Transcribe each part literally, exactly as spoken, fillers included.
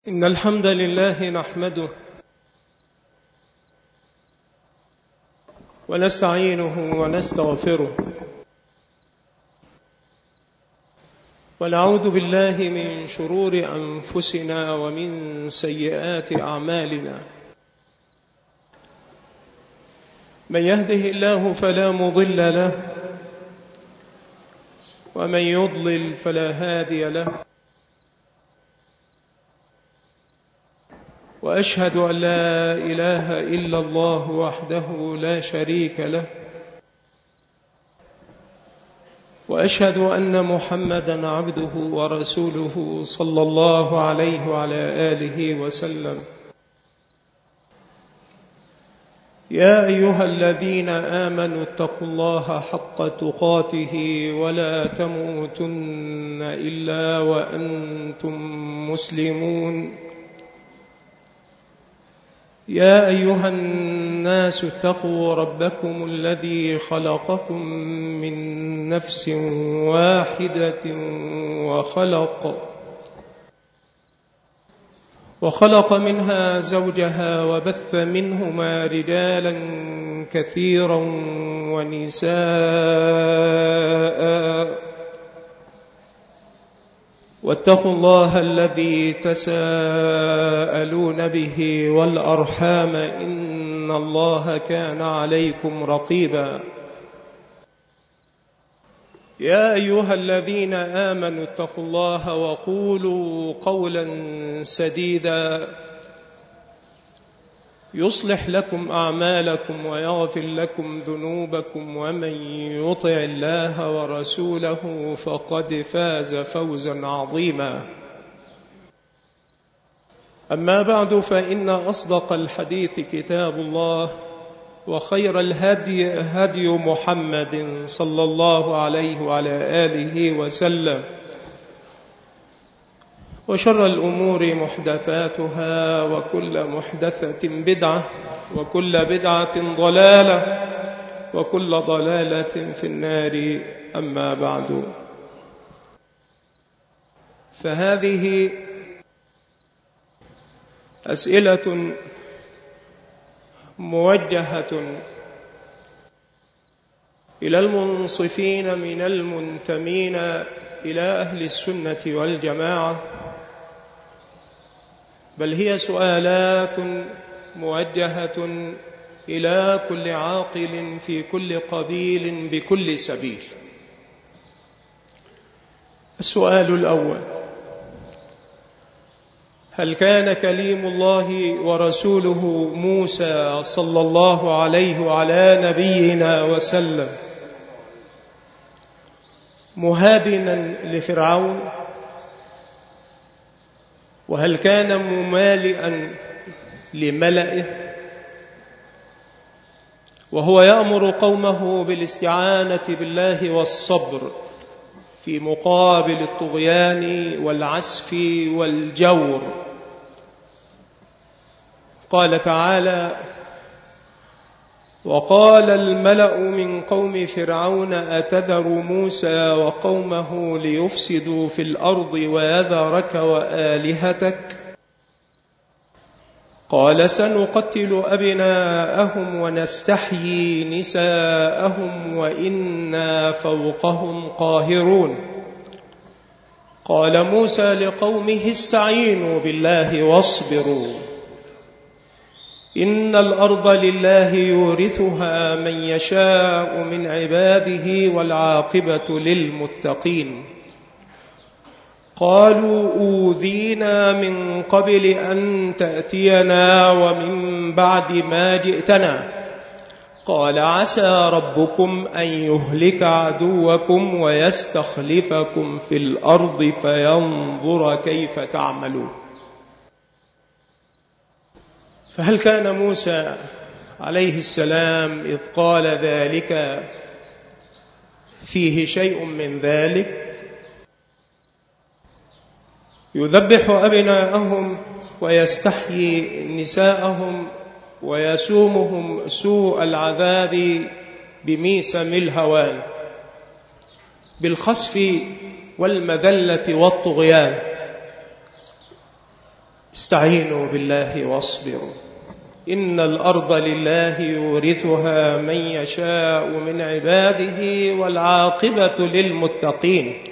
إن الحمد لله نحمده ونستعينه ونستغفره ونعوذ بالله من شرور أنفسنا ومن سيئات أعمالنا. من يهده الله فلا مضل له ومن يضلل فلا هادي له، وأشهد أن لا إله إلا الله وحده لا شريك له، وأشهد أن محمدًا عبده ورسوله صلى الله عليه وعلى آله وسلم. يا أيها الذين آمنوا اتقوا الله حق تقاته ولا تموتن إلا وأنتم مسلمون. يا أيها الناس اتقوا ربكم الذي خلقكم من نفس واحدة وخلق وخلق منها زوجها وبث منهما رجالا كثيرا ونساء، واتقوا الله الذي تساءلون به والأرحام إن الله كان عليكم رقيبا. يا أيها الذين آمنوا اتقوا الله وقولوا قولا سديدا يصلح لكم أعمالكم ويغفر لكم ذنوبكم، ومن يطع الله ورسوله فقد فاز فوزا عظيما. أما بعد، فإن أصدق الحديث كتاب الله، وخير الهدي هدي محمد صلى الله عليه وعلى آله وسلم، وشر الأمور محدثاتها، وكل محدثة بدعة، وكل بدعة ضلالة، وكل ضلالة في النار. أما بعد، فهذه أسئلة موجهة إلى المنصفين من المنتمين إلى أهل السنة والجماعة، بل هي سؤالات موجهة إلى كل عاقل في كل قبيل بكل سبيل. السؤال الأول: هل كان كليم الله ورسوله موسى صلى الله عليه وعلى نبينا وسلم مهادنا لفرعون؟ وهل كان ممالئا لملئه وهو يأمر قومه بالاستعانة بالله والصبر في مقابل الطغيان والعسف والجور؟ قال تعالى: وقال الملأ من قوم فرعون أتذر موسى وقومه ليفسدوا في الأرض ويذرك وآلهتك؟ قال سنقتل أبناءهم ونستحيي نساءهم وإنا فوقهم قاهرون. قال موسى لقومه استعينوا بالله واصبروا إن الأرض لله يورثها من يشاء من عباده والعاقبة للمتقين. قالوا أوذينا من قبل أن تأتينا ومن بعد ما جئتنا. قال عسى ربكم أن يهلك عدوكم ويستخلفكم في الأرض فينظر كيف تعملون. فهل كان موسى عليه السلام إذ قال ذلك فيه شيء من ذلك؟ يذبح أبناءهم ويستحيي نساءهم ويسومهم سوء العذاب بميسم الهوان بالخسف والمذلة والطغيان. استعينوا بالله واصبروا إن الأرض لله يورثها من يشاء من عباده والعاقبة للمتقين.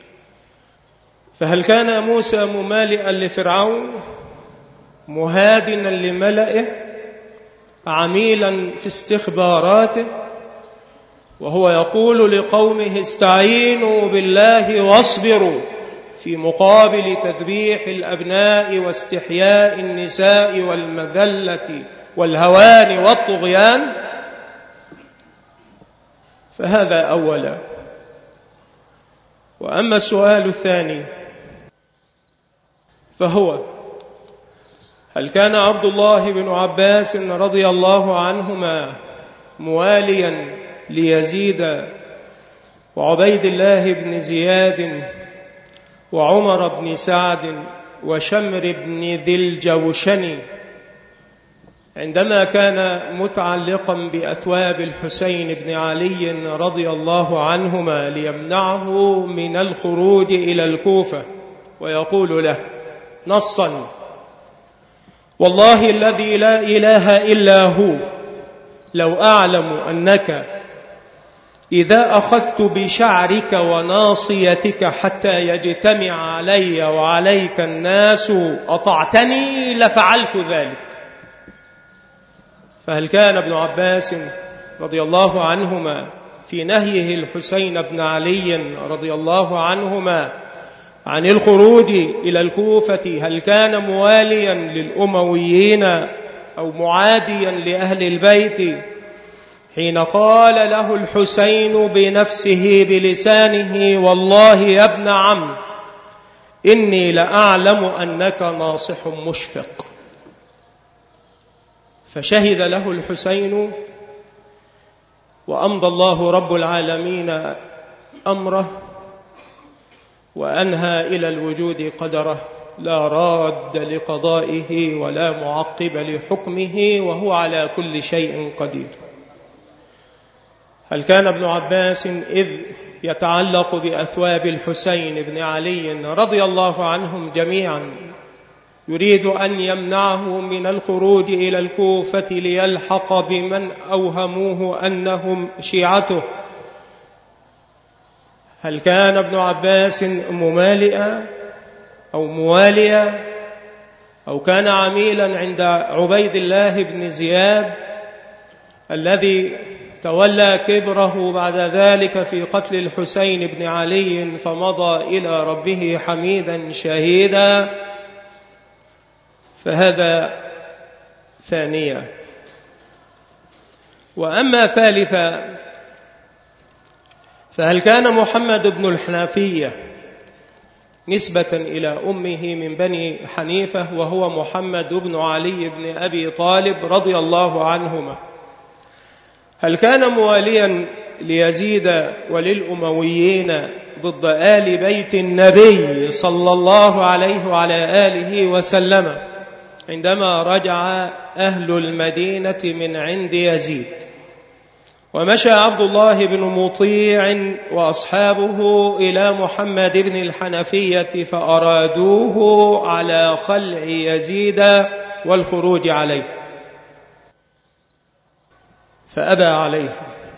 فهل كان موسى ممالئا لفرعون مهادنا لملئه عميلا في استخباراته وهو يقول لقومه استعينوا بالله واصبروا في مقابل تذبيح الأبناء واستحياء النساء والمذلة والهوان والطغيان؟ فهذا أولا. وأما السؤال الثاني فهو: هل كان عبد الله بن عباس رضي الله عنهما مواليا ليزيد وعبيد الله بن زياد وعمر بن سعد وشمر بن ذي الجوشن عندما كان متعلقا بأثواب الحسين بن علي رضي الله عنهما ليمنعه من الخروج إلى الكوفة ويقول له نصا: والله الذي لا إله إلا هو لو أعلم أنك إذا أخذت بشعرك وناصيتك حتى يجتمع علي وعليك الناس أطعتني لفعلت ذلك. فهل كان ابن عباس رضي الله عنهما في نهيه الحسين بن علي رضي الله عنهما عن الخروج إلى الكوفة هل كان مواليا للأمويين أو معاديا لأهل البيت حين قال له الحسين بنفسه بلسانه: والله يا ابن عم إني لأعلم أنك ناصح مشفق؟ فشهد له الحسين وأمضى الله رب العالمين أمره وأنهى إلى الوجود قدره، لا راد لقضائه ولا معقب لحكمه وهو على كل شيء قدير. هل كان ابن عباس إذ يتعلق بأثواب الحسين بن علي رضي الله عنهم جميعا يريد أن يمنعه من الخروج إلى الكوفة ليلحق بمن أوهموه أنهم شيعته؟ هل كان ابن عباس ممالئا أو مواليا أو كان عميلا عند عبيد الله بن زياد الذي تولى كبره بعد ذلك في قتل الحسين بن علي فمضى إلى ربه حميدا شهيدا؟ فهذا ثانيا. وأما ثالثا فهل كان محمد بن الحنفية نسبة إلى أمه من بني حنيفة وهو محمد بن علي بن أبي طالب رضي الله عنهما؟ هل كان مواليا ليزيد وللأمويين ضد آل بيت النبي صلى الله عليه وعلى آله وسلم عندما رجع أهل المدينة من عند يزيد ومشى عبد الله بن مطيع وأصحابه إلى محمد بن الحنفية فأرادوه على خلع يزيد والخروج عليه فأبى عليه،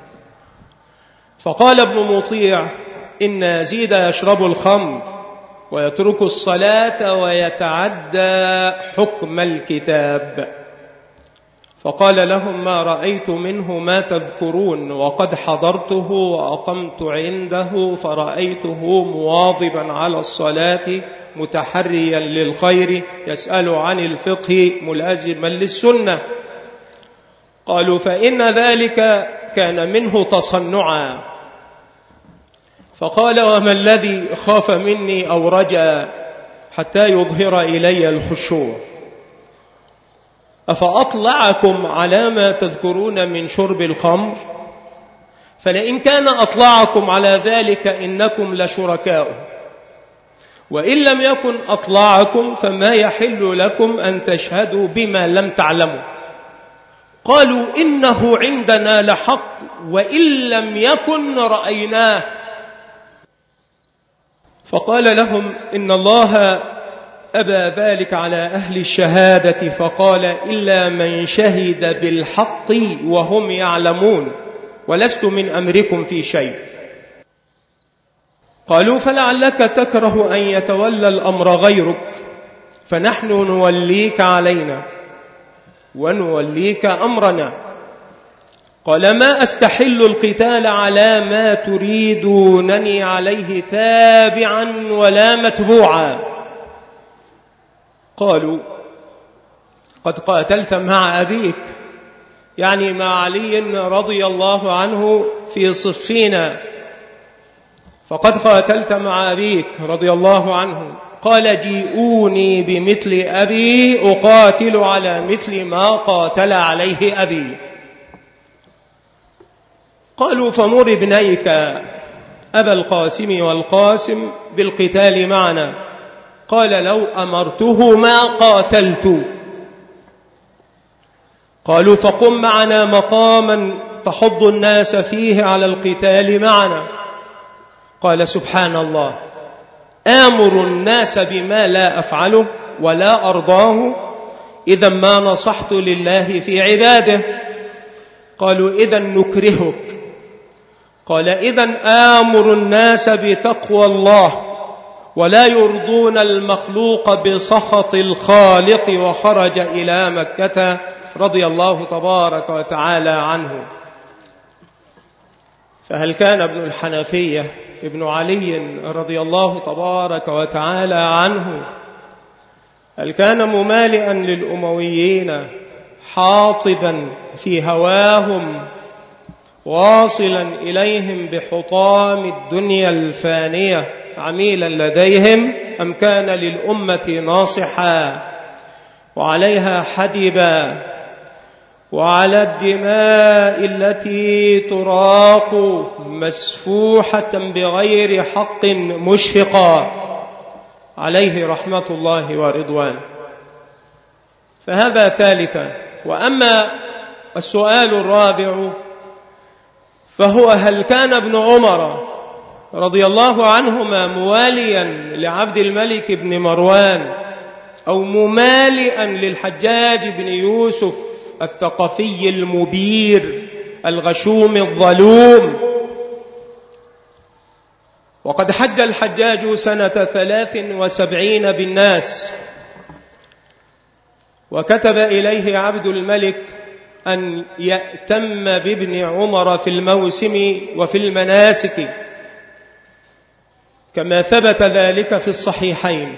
فقال ابن مطيع: إن يزيد يشرب الخمر ويترك الصلاة ويتعدى حكم الكتاب. فقال لهم: ما رأيت منه ما تذكرون، وقد حضرته وأقمت عنده فرأيته مواظبا على الصلاة متحريا للخير يسأل عن الفقه ملازما للسنة. قالوا: فإن ذلك كان منه تصنعا. فقال: وما الذي خاف مني أو رجا حتى يظهر إلي الخشوع؟ أفأطلعكم على ما تذكرون من شرب الخمر؟ فلئن كان أطلعكم على ذلك إنكم لشركاء، وإن لم يكن أطلعكم فما يحل لكم أن تشهدوا بما لم تعلموا. قالوا: إنه عندنا لحق وإن لم يكن رأيناه. فقال لهم: إن الله أبى ذلك على أهل الشهادة فقال إلا من شهد بالحق وهم يعلمون ولست من أمركم في شيء. قالوا فلعلك تكره أن يتولى الأمر غيرك فنحن نوليك علينا ونوليك أمرنا. قال ما أستحل القتال على ما تريدونني عليه تابعا ولا متبوعا. قالوا قد قاتلت مع أبيك، يعني مع علي رضي الله عنه في صفين، فقد قاتلت مع أبيك رضي الله عنه. قال جيئوني بمثل أبي أقاتل على مثل ما قاتل عليه أبي. قالوا فمر ابنيك أبا القاسم والقاسم بالقتال معنا. قال لو أمرتهما قاتلت. قالوا فقم معنا مقاما تحض الناس فيه على القتال معنا. قال سبحان الله آمر الناس بما لا أفعله ولا أرضاه إذا ما نصحت لله في عباده. قالوا إذن نكرهك. قال إذن آمر الناس بتقوى الله ولا يرضون المخلوق بسخط الخالق. وخرج إلى مكة رضي الله تبارك وتعالى عنه. فهل كان ابن الحنفية ابن علي رضي الله تبارك وتعالى عنه هل كان ممالئا للأمويين حاطبا في هواهم واصلا إليهم بحطام الدنيا الفانية عميلا لديهم، أم كان للأمة ناصحا وعليها حدبا وعلى الدماء التي تراق مسفوحة بغير حق مشفقا عليه رحمة الله ورضوان. فهذا ثالثا. وأما السؤال الرابع فهو هل كان ابن عمر رضي الله عنهما مواليا لعبد الملك بن مروان أو ممالئا للحجاج بن يوسف الثقفي المبير الغشوم الظلوم؟ وقد حج الحجاج سنة ثلاث وسبعين بالناس، وكتب إليه عبد الملك أن يأتم بابن عمر في الموسم وفي المناسك كما ثبت ذلك في الصحيحين.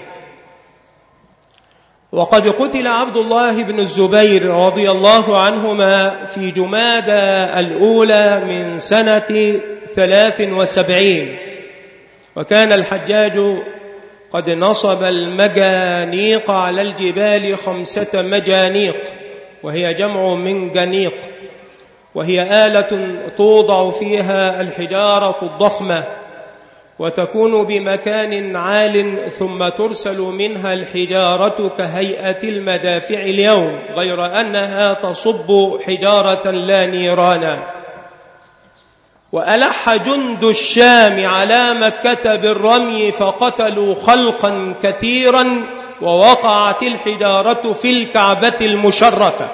وقد قتل عبد الله بن الزبير رضي الله عنهما في جمادى الأولى من سنة ثلاث وسبعين. وكان الحجاج قد نصب المجانيق على الجبال خمسة مجانيق، وهي جمع من جنيق، وهي آلة توضع فيها الحجارة الضخمة وتكون بمكان عال ثم ترسل منها الحجارة كهيئة المدافع اليوم، غير أنها تصب حجارة لا نيرانا. وألح جند الشام على مكة بالرمي فقتلوا خلقا كثيرا ووقعت الحجارة في الكعبة المشرفة.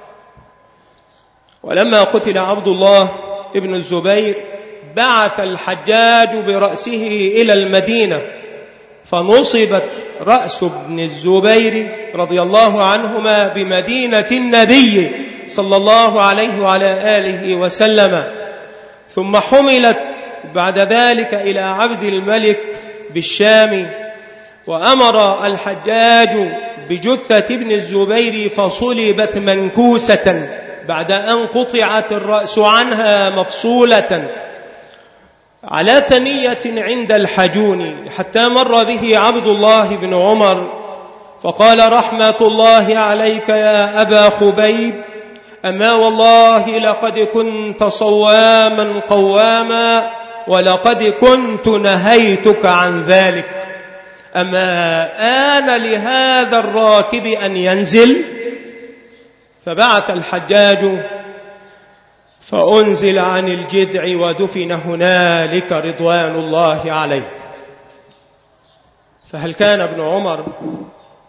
ولما قتل عبد الله ابن الزبير بعث الحجاج برأسه إلى المدينة، فنصبت رأس ابن الزبير رضي الله عنهما بمدينة النبي صلى الله عليه وعلى آله وسلم، ثم حملت بعد ذلك إلى عبد الملك بالشام. وأمر الحجاج بجثة ابن الزبير فصلبت منكوسة بعد أن قطعت الرأس عنها مفصولة على ثنية عند الحجون، حتى مر به عبد الله بن عمر فقال رحمة الله عليك يا أبا خبيب، أما والله لقد كنت صواما قواما ولقد كنت نهيتك عن ذلك، أما آن لهذا الراكب أن ينزل؟ فبعث الحجاج فأنزل عن الجذع ودفن هنالك رضوان الله عليه. فهل كان ابن عمر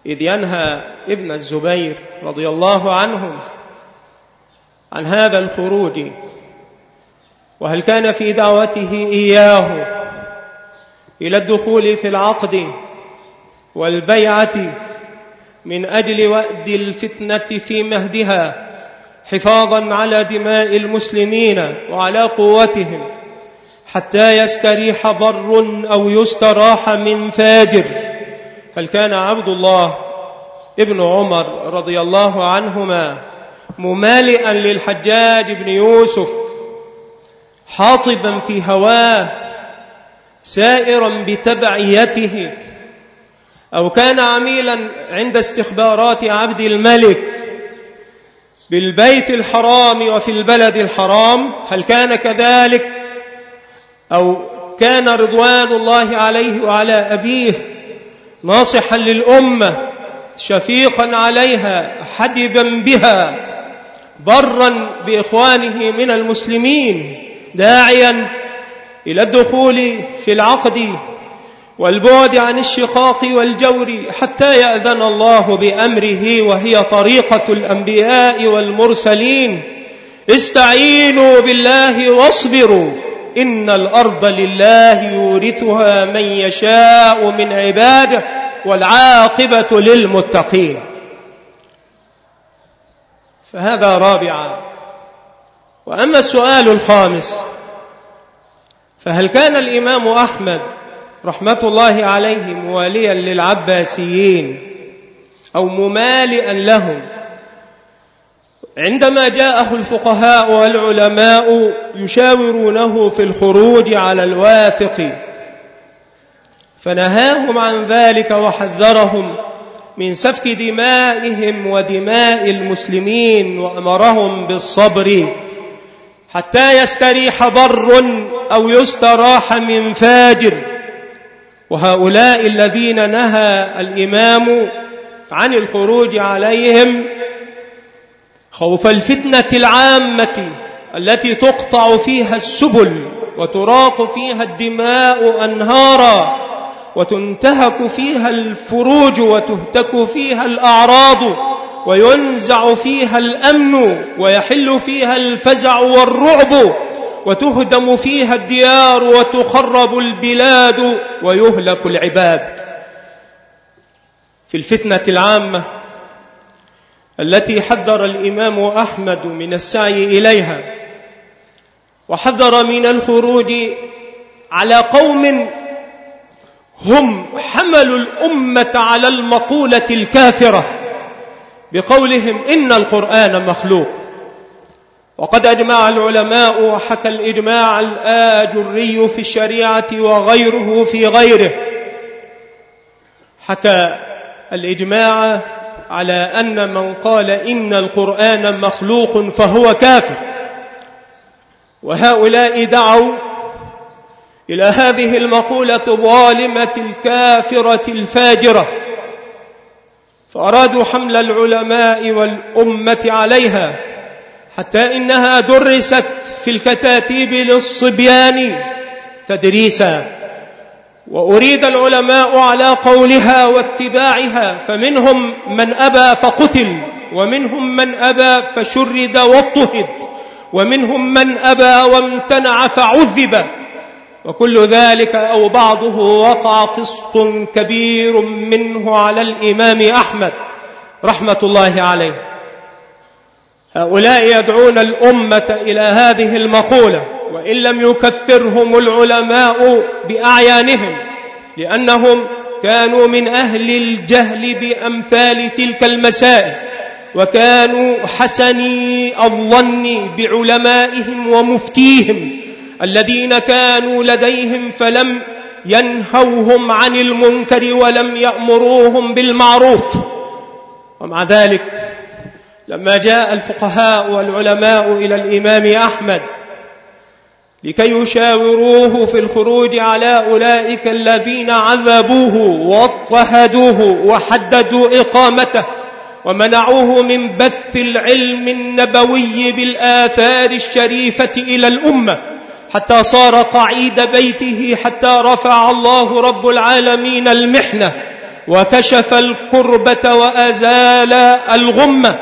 إذ ينهى ابن الزبير رضي الله عنهم عن هذا الخروج. وهل كان في دعوته إياه إلى الدخول في العقد والبيعة من أجل وأد الفتنة في مهدها حفاظا على دماء المسلمين وعلى قوتهم حتى يستريح بر أو يستراح من فاجر؟ هل كان عبد الله ابن عمر رضي الله عنهما ممالئا للحجاج بن يوسف حاطبا في هواه سائرا بتبعيته، أو كان عميلا عند استخبارات عبد الملك بالبيت الحرام وفي البلد الحرام؟ هل كان كذلك؟ أو كان رضوان الله عليه وعلى أبيه ناصحا للأمة شفيقا عليها حدبا بها برا بإخوانه من المسلمين داعيا إلى الدخول في العقد والبعد عن الشقاق والجور حتى يأذن الله بأمره، وهي طريقة الأنبياء والمرسلين. استعينوا بالله واصبروا إن الأرض لله يورثها من يشاء من عباده والعاقبة للمتقين. فهذا رابعا. وأما السؤال الخامس، فهل كان الإمام أحمد رحمة الله عليه مواليا للعباسيين أو ممالئا لهم عندما جاءه الفقهاء والعلماء يشاورونه في الخروج على الواثق فنهاهم عن ذلك وحذرهم من سفك دمائهم ودماء المسلمين وأمرهم بالصبر حتى يستريح بر أو يستراح من فاجر؟ وهؤلاء الذين نهى الإمام عن الخروج عليهم خوف الفتنة العامة التي تقطع فيها السبل وتراق فيها الدماء أنهارا وتنتهك فيها الفروج وتهتك فيها الأعراض وينزع فيها الأمن ويحل فيها الفزع والرعب وتهدم فيها الديار وتخرب البلاد ويهلك العباد. في الفتنة العامة التي حذر الإمام أحمد من السعي إليها وحذر من الخروج على قوم هم حملوا الأمة على المقولة الكافرة بقولهم إن القرآن مخلوق. وقد أجمع العلماء وحكى الإجماع الآجري في الشريعة وغيره في غيره، حكى الإجماع على أن من قال إن القرآن مخلوق فهو كافر. وهؤلاء دعوا إلى هذه المقولة الظالمة الكافرة الفاجرة، فأرادوا حمل العلماء والأمة عليها حتى إنها درست في الكتاتيب للصبيان تدريسا، وأريد العلماء على قولها واتباعها، فمنهم من أبى فقتل، ومنهم من أبى فشرد واضطهد، ومنهم من أبى وامتنع فعذب، وكل ذلك أو بعضه وقع قسط كبير منه على الإمام أحمد رحمة الله عليه. هؤلاء يدعون الأمة إلى هذه المقولة، وإن لم يكثرهم العلماء بأعيانهم، لأنهم كانوا من أهل الجهل بأمثال تلك المسائل، وكانوا حسني الظن بعلمائهم ومفتيهم الذين كانوا لديهم، فلم ينهوهم عن المنكر ولم يأمروهم بالمعروف. ومع ذلك لما جاء الفقهاء والعلماء إلى الإمام أحمد لكي يشاوروه في الخروج على أولئك الذين عذبوه واضطهدوه وحددوا إقامته ومنعوه من بث العلم النبوي بالآثار الشريفة إلى الأمة حتى صار قعيد بيته، حتى رفع الله رب العالمين المحنة وكشف الكربة وأزال الغمة.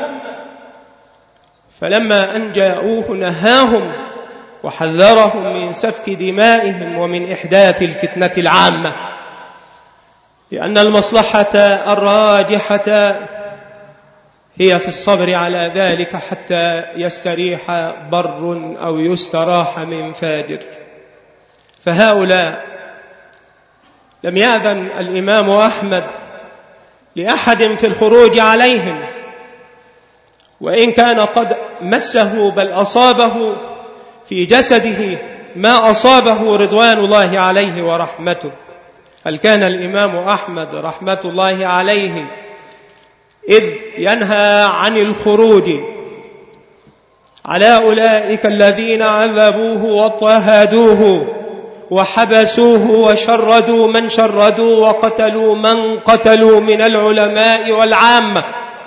فلما أن جاءوه نهاهم وحذرهم من سفك دمائهم ومن إحداث الفتنة العامة، لأن المصلحة الراجحة هي في الصبر على ذلك حتى يستريح بر أو يستراح من فاجر. فهؤلاء لم يأذن الإمام أحمد لأحد في الخروج عليهم، وإن كان قد مسه بل أصابه في جسده ما أصابه رضوان الله عليه ورحمته. هل كان الإمام أحمد رحمة الله عليه إذ ينهى عن الخروج على أولئك الذين عذبوه واضطهدوه وحبسوه وشردوا من شردوا وقتلوا من قتلوا من العلماء والعامة،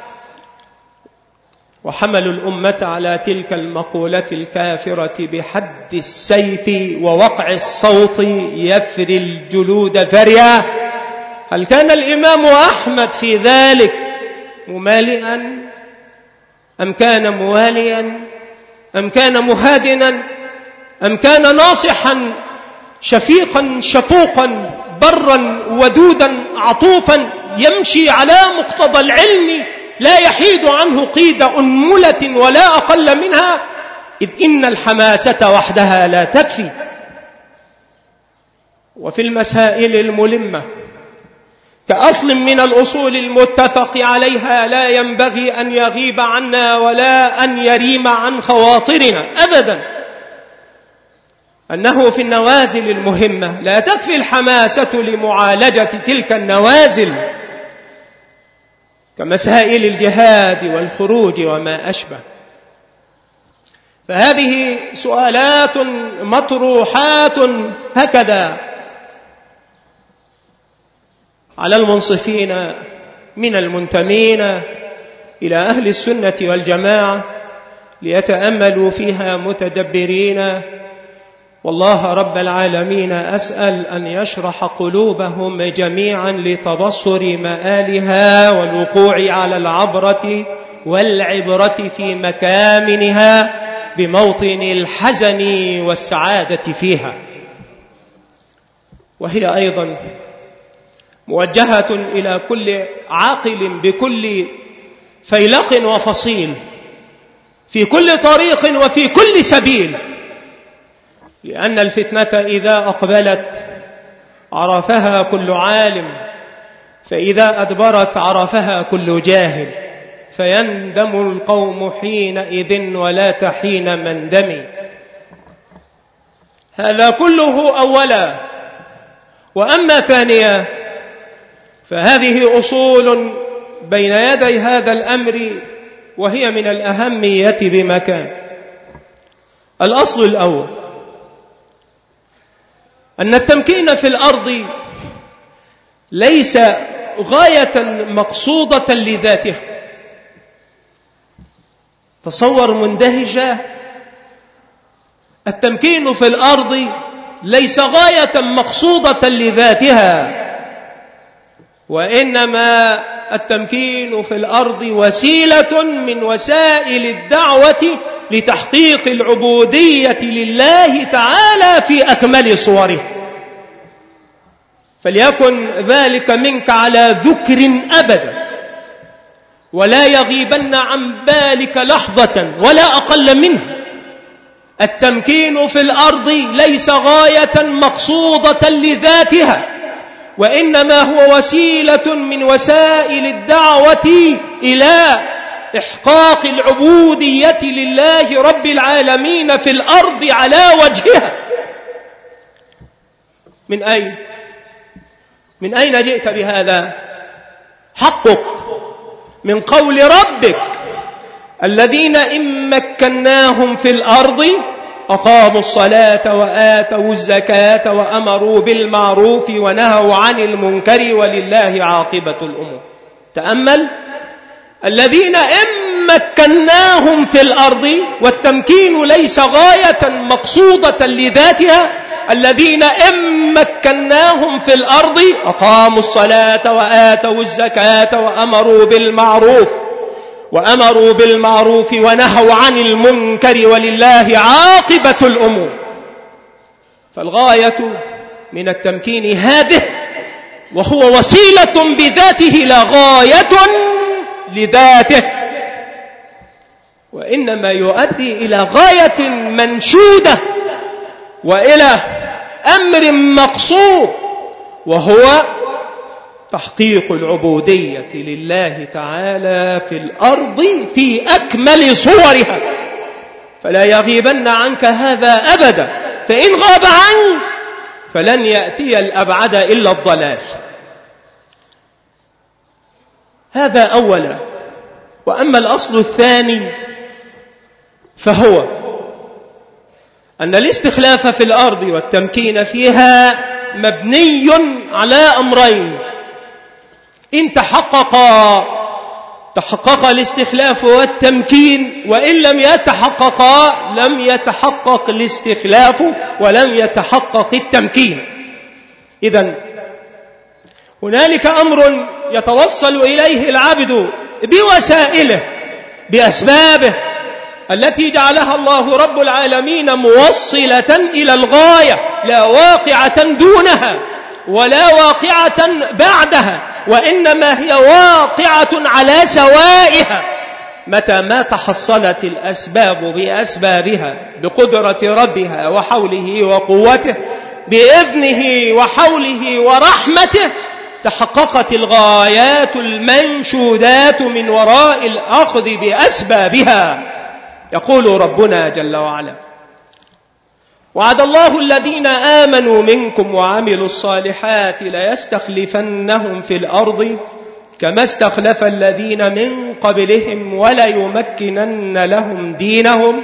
وحملوا الأمة على تلك المقولة الكافرة بحد السيف ووقع الصوت يفري الجلود فريا؟ هل كان الإمام أحمد في ذلك ممالئا أم كان مواليا أم كان مهادنا أم كان ناصحا شفيقا شفوقا برا ودودا عطوفا يمشي على مقتضى العلم لا يحيد عنه قيد أنملة ولا أقل منها، إذ إن الحماسة وحدها لا تكفي. وفي المسائل الملمة كأصل من الأصول المتفق عليها لا ينبغي أن يغيب عنا ولا أن يريم عن خواطرنا أبدا، أنه في النوازل المهمة لا تكفي الحماسة لمعالجة تلك النوازل كمسائل الجهاد والخروج وما أشبه. فهذه سؤالات مطروحات هكذا على المنصفين من المنتمين إلى أهل السنة والجماعة ليتأملوا فيها متدبرين. والله رب العالمين أسأل أن يشرح قلوبهم جميعا لتبصر مآلها والوقوع على العبرة والعبرة في مكامنها بموطن الحزن والسعادة فيها. وهي أيضا موجهة إلى كل عاقل بكل فيلق وفصيل في كل طريق وفي كل سبيل، لأن الفتنة إذا أقبلت عرفها كل عالم، فإذا أدبرت عرفها كل جاهل، فيندم القوم حينئذ ولا تحين مندم. هذا كله أولا. وأما ثانيا فهذه أصول بين يدي هذا الأمر وهي من الأهمية بمكان. الأصل الأول أن التمكين في الأرض ليس غاية مقصودة لذاتها. تصور مندهشة، التمكين في الأرض ليس غاية مقصودة لذاتها، وإنما التمكين في الأرض وسيلة من وسائل الدعوة لتحقيق العبودية لله تعالى في أكمل صوره. فليكن ذلك منك على ذكر أبدا، ولا يغيبن عن بالك لحظة ولا أقل منه. التمكين في الأرض ليس غاية مقصودة لذاتها، وإنما هو وسيلة من وسائل الدعوة إلى إحقاق العبودية لله رب العالمين في الأرض على وجهها. من أين؟ من أين جئت بهذا؟ حقك من قول ربك: الذين إن مكناهم في الأرض أقاموا الصلاة وآتوا الزكاة وأمروا بالمعروف ونهوا عن المنكر ولله عاقبة الأمور. تأمل: الذين إن مكناهم في الأرض، والتمكين ليس غاية مقصودة لذاتها، الذين إن مكناهم في الأرض أقاموا الصلاة وآتوا الزكاة وأمروا بالمعروف وأمروا بالمعروف ونهوا عن المنكر ولله عاقبة الأمور. فالغاية من التمكين هذه، وهو وسيلة بذاته لا غاية لذاته، وإنما يؤدي إلى غاية منشودة وإلى أمر مقصود، وهو تحقيق العبودية لله تعالى في الأرض في أكمل صورها. فلا يغيبن عنك هذا أبدا، فإن غاب عنك فلن يأتي الأبعد إلا الضلال. هذا أولا. وأما الأصل الثاني فهو أن الاستخلاف في الأرض والتمكين فيها مبني على أمرين: إن تحققا تحقق الاستخلاف والتمكين، وإن لم يتحققا لم يتحقق الاستخلاف ولم يتحقق التمكين. إذن هنالك أمر يتوصل إليه العبد بوسائله بأسبابه التي جعلها الله رب العالمين موصلة إلى الغاية، لا واقعة دونها ولا واقعة بعدها، وإنما هي واقعة على سوائها متى ما تحصلت الأسباب بأسبابها بقدرة ربها وحوله وقوته بإذنه وحوله ورحمته. تحققت الغايات المنشودات من وراء الأخذ بأسبابها. يقول ربنا جل وعلا: وعد الله الذين آمنوا منكم وعملوا الصالحات ليستخلفنهم في الأرض كما استخلف الذين من قبلهم وليمكنن لهم دينهم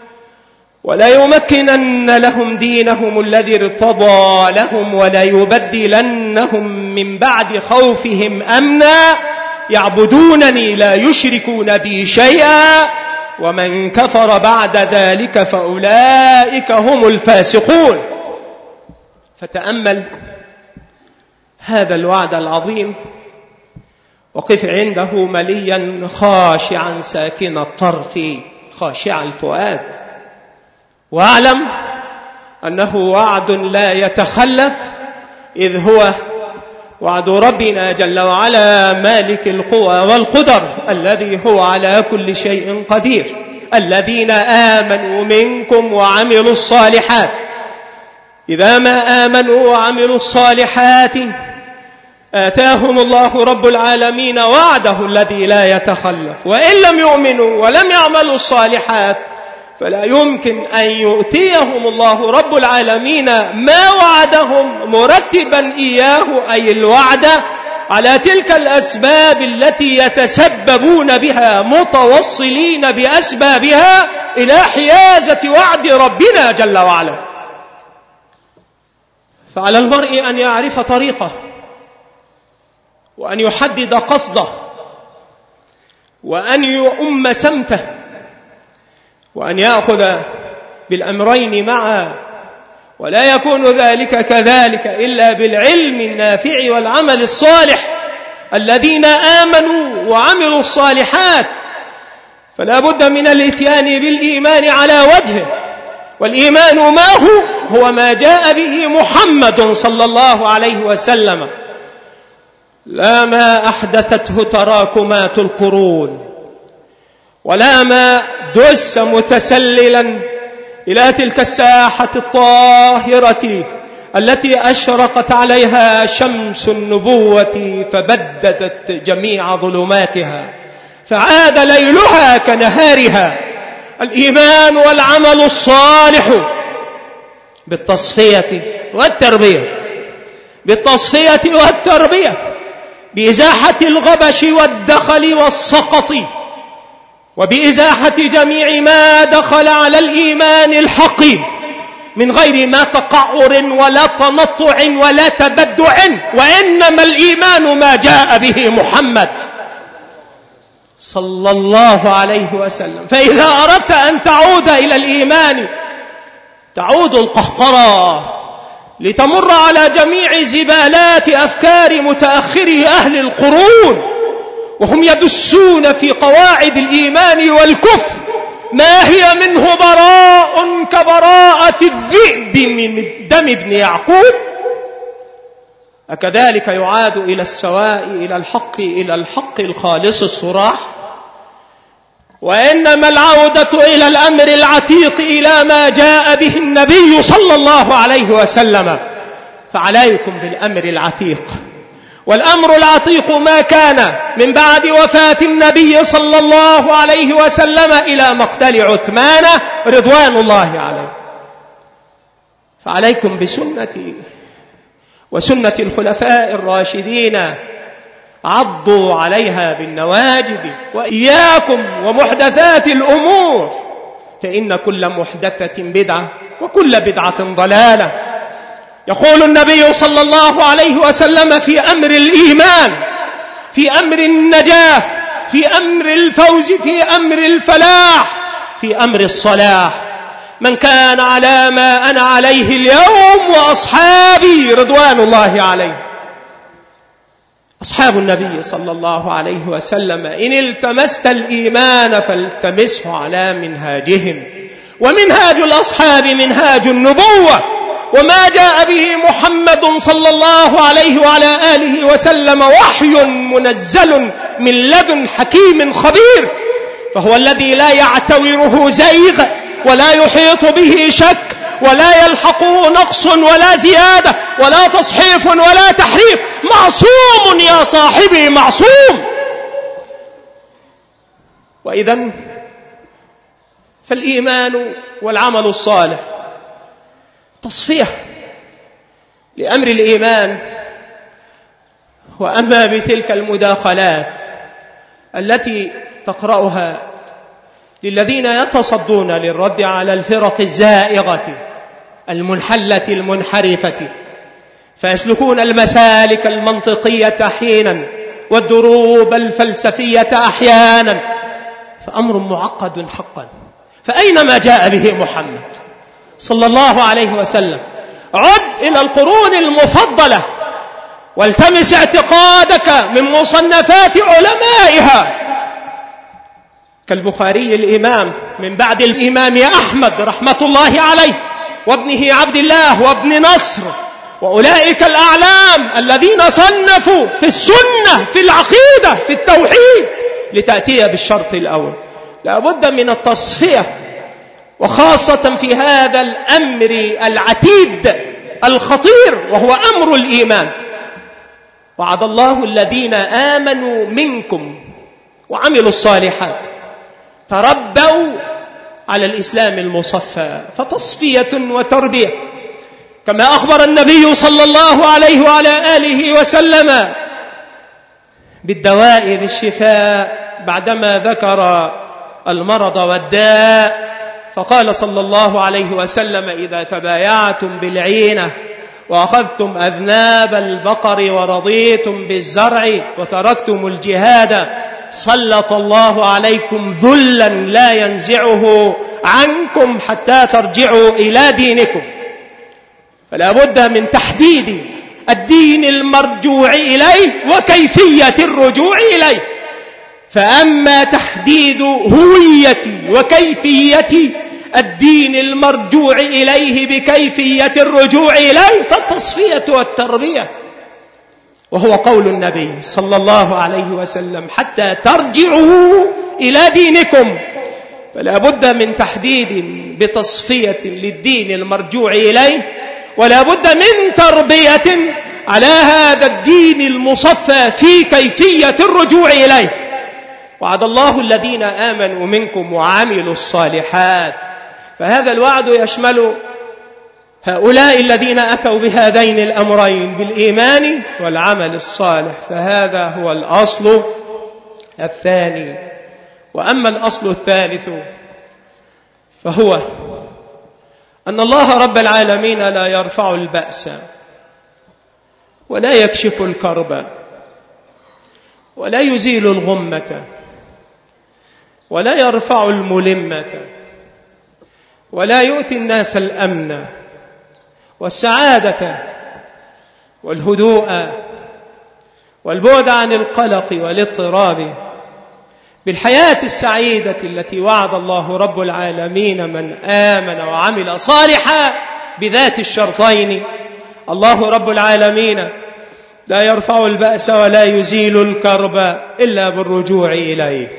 وليمكنن لهم دينهم الذي ارتضى لهم وليبدلنهم من بعد خوفهم أمنا يعبدونني لا يشركون بي شيئا ومن كفر بعد ذلك فأولئك هم الفاسقون. فتأمل هذا الوعد العظيم، وقف عنده مليا خاشعا ساكن الطرف خاشع الفؤاد، واعلم أنه وعد لا يتخلف، إذ هو وعد ربنا جل وعلا مالك القوى والقدر الذي هو على كل شيء قدير: الذين آمنوا منكم وعملوا الصالحات. إذا ما آمنوا وعملوا الصالحات آتاهم الله رب العالمين وعده الذي لا يتخلف، وإن لم يؤمنوا ولم يعملوا الصالحات فلا يمكن أن يؤتيهم الله رب العالمين ما وعدهم مرتبا إياه، أي الوعد على تلك الأسباب التي يتسببون بها متوصلين بأسبابها إلى حيازة وعد ربنا جل وعلا. فعلى المرء أن يعرف طريقه، وأن يحدد قصده، وأن يؤم سمته، وأن يأخذ بالأمرين معا، ولا يكون ذلك كذلك إلا بالعلم النافع والعمل الصالح. الذين آمنوا وعملوا الصالحات فلا بد من الاتيان بالإيمان على وجهه، والإيمان ما هو؟ هو ما جاء به محمد صلى الله عليه وسلم، لا ما أحدثته تراكمات القرون، ولا ما دس متسللا إلى تلك الساحة الطاهرة التي أشرقت عليها شمس النبوة فبددت جميع ظلماتها فعاد ليلها كنهارها. الإيمان والعمل الصالح بالتصفية والتربية، بالتصفية والتربية، بإزاحة الغبش والدخل والسقط، وبإزاحة جميع ما دخل على الإيمان الحق من غير ما تقعر ولا تنطع ولا تبدع، وإنما الإيمان ما جاء به محمد صلى الله عليه وسلم. فإذا أردت أن تعود إلى الإيمان تعود القهقرة لتمر على جميع زبالات أفكار متأخري أهل القرون وهم يدسون في قواعد الإيمان والكفر ما هي منه براء كبراءة الذئب من دم ابن يعقوب. أكذلك يعاد إلى السواء إلى الحق إلى الحق الخالص الصراح؟ وإنما العودة إلى الأمر العتيق إلى ما جاء به النبي صلى الله عليه وسلم. فعليكم بالأمر العتيق، والأمر العتيق ما كان من بعد وفاة النبي صلى الله عليه وسلم إلى مقتل عثمان رضوان الله عليه. فعليكم بسنتي وسنة الخلفاء الراشدين، عضوا عليها بالنواجذ، وإياكم ومحدثات الأمور، فإن كل محدثة بدعة وكل بدعة ضلالة. يقول النبي صلى الله عليه وسلم في أمر الإيمان، في أمر النجاة، في أمر الفوز، في أمر الفلاح، في أمر الصلاح: من كان على ما أنا عليه اليوم وأصحابي رضوان الله عليه. أصحاب النبي صلى الله عليه وسلم إن التمست الإيمان فالتمسه على منهاجهم، ومنهاج الأصحاب منهاج النبوة، وما جاء به محمد صلى الله عليه وعلى آله وسلم وحي منزل من لدن حكيم خبير، فهو الذي لا يعتوره زيغ ولا يحيط به شك ولا يلحقه نقص ولا زيادة ولا تصحيف ولا تحريف. معصوم يا صاحبي، معصوم. وإذن فالإيمان والعمل الصالح تصفية لأمر الإيمان. وأما بتلك المداخلات التي تقرأها للذين يتصدون للرد على الفرق الزائغة المنحلة المنحرفة، فيسلكون المسالك المنطقية حينا والدروب الفلسفية أحيانا، فأمر معقد حقا. فأين ما جاء به محمد صلى الله عليه وسلم؟ عد إلى القرون المفضلة والتمس اعتقادك من مصنفات علمائها، كالبخاري الإمام من بعد الإمام أحمد رحمة الله عليه، وابنه عبد الله، وابن نصر، وأولئك الأعلام الذين صنفوا في السنة، في العقيدة، في التوحيد، لتأتي بالشرط الأول. لا بد من التصفية، وخاصة في هذا الأمر العتيد الخطير وهو أمر الإيمان. وعد الله الذين آمنوا منكم وعملوا الصالحات تربوا على الإسلام المصفى، فتصفية وتربية، كما أخبر النبي صلى الله عليه وعلى آله وسلم بالدواء بالشفاء بعدما ذكر المرض والداء، فقال صلى الله عليه وسلم: إذا تبايعتم بالعينة وأخذتم أذناب البقر ورضيتم بالزرع وتركتم الجهاد سلط الله عليكم ذلا لا ينزعه عنكم حتى ترجعوا إلى دينكم. فلا بد من تحديد الدين المرجوع إليه وكيفية الرجوع إليه. فأما تحديد هوية وكيفية الدين المرجوع إليه بكيفية الرجوع إليه فالتصفية والتربية، وهو قول النبي صلى الله عليه وسلم: حتى ترجعوا إلى دينكم. فلا بد من تحديد بتصفية للدين المرجوع إليه، ولا بد من تربية على هذا الدين المصفى في كيفية الرجوع إليه. وعد الله الذين آمنوا منكم وعملوا الصالحات، فهذا الوعد يشمل هؤلاء الذين أتوا بهذين الأمرين بالإيمان والعمل الصالح، فهذا هو الأصل الثاني. وأما الأصل الثالث فهو أن الله رب العالمين لا يرفع البأس ولا يكشف الكرب ولا يزيل الغمة ولا يرفع الملمة ولا يؤتي الناس الأمن والسعادة والهدوء والبعد عن القلق والاضطراب بالحياة السعيدة التي وعد الله رب العالمين من آمن وعمل صالحا بذات الشرطين. الله رب العالمين لا يرفع البأس ولا يزيل الكرب إلا بالرجوع إليه.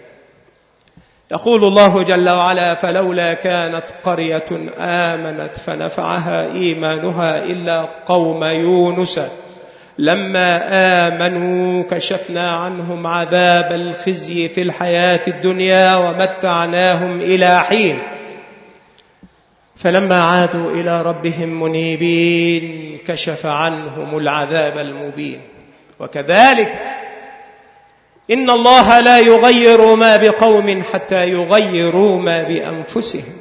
يقول الله جل وعلا: فلولا كانت قرية آمنت فنفعها إيمانها إلا قوم يونس لما آمنوا كشفنا عنهم عذاب الخزي في الحياة الدنيا ومتعناهم إلى حين فلما عادوا إلى ربهم منيبين كشف عنهم العذاب المبين. وكذلك إن الله لا يغير ما بقوم حتى يغيروا ما بأنفسهم،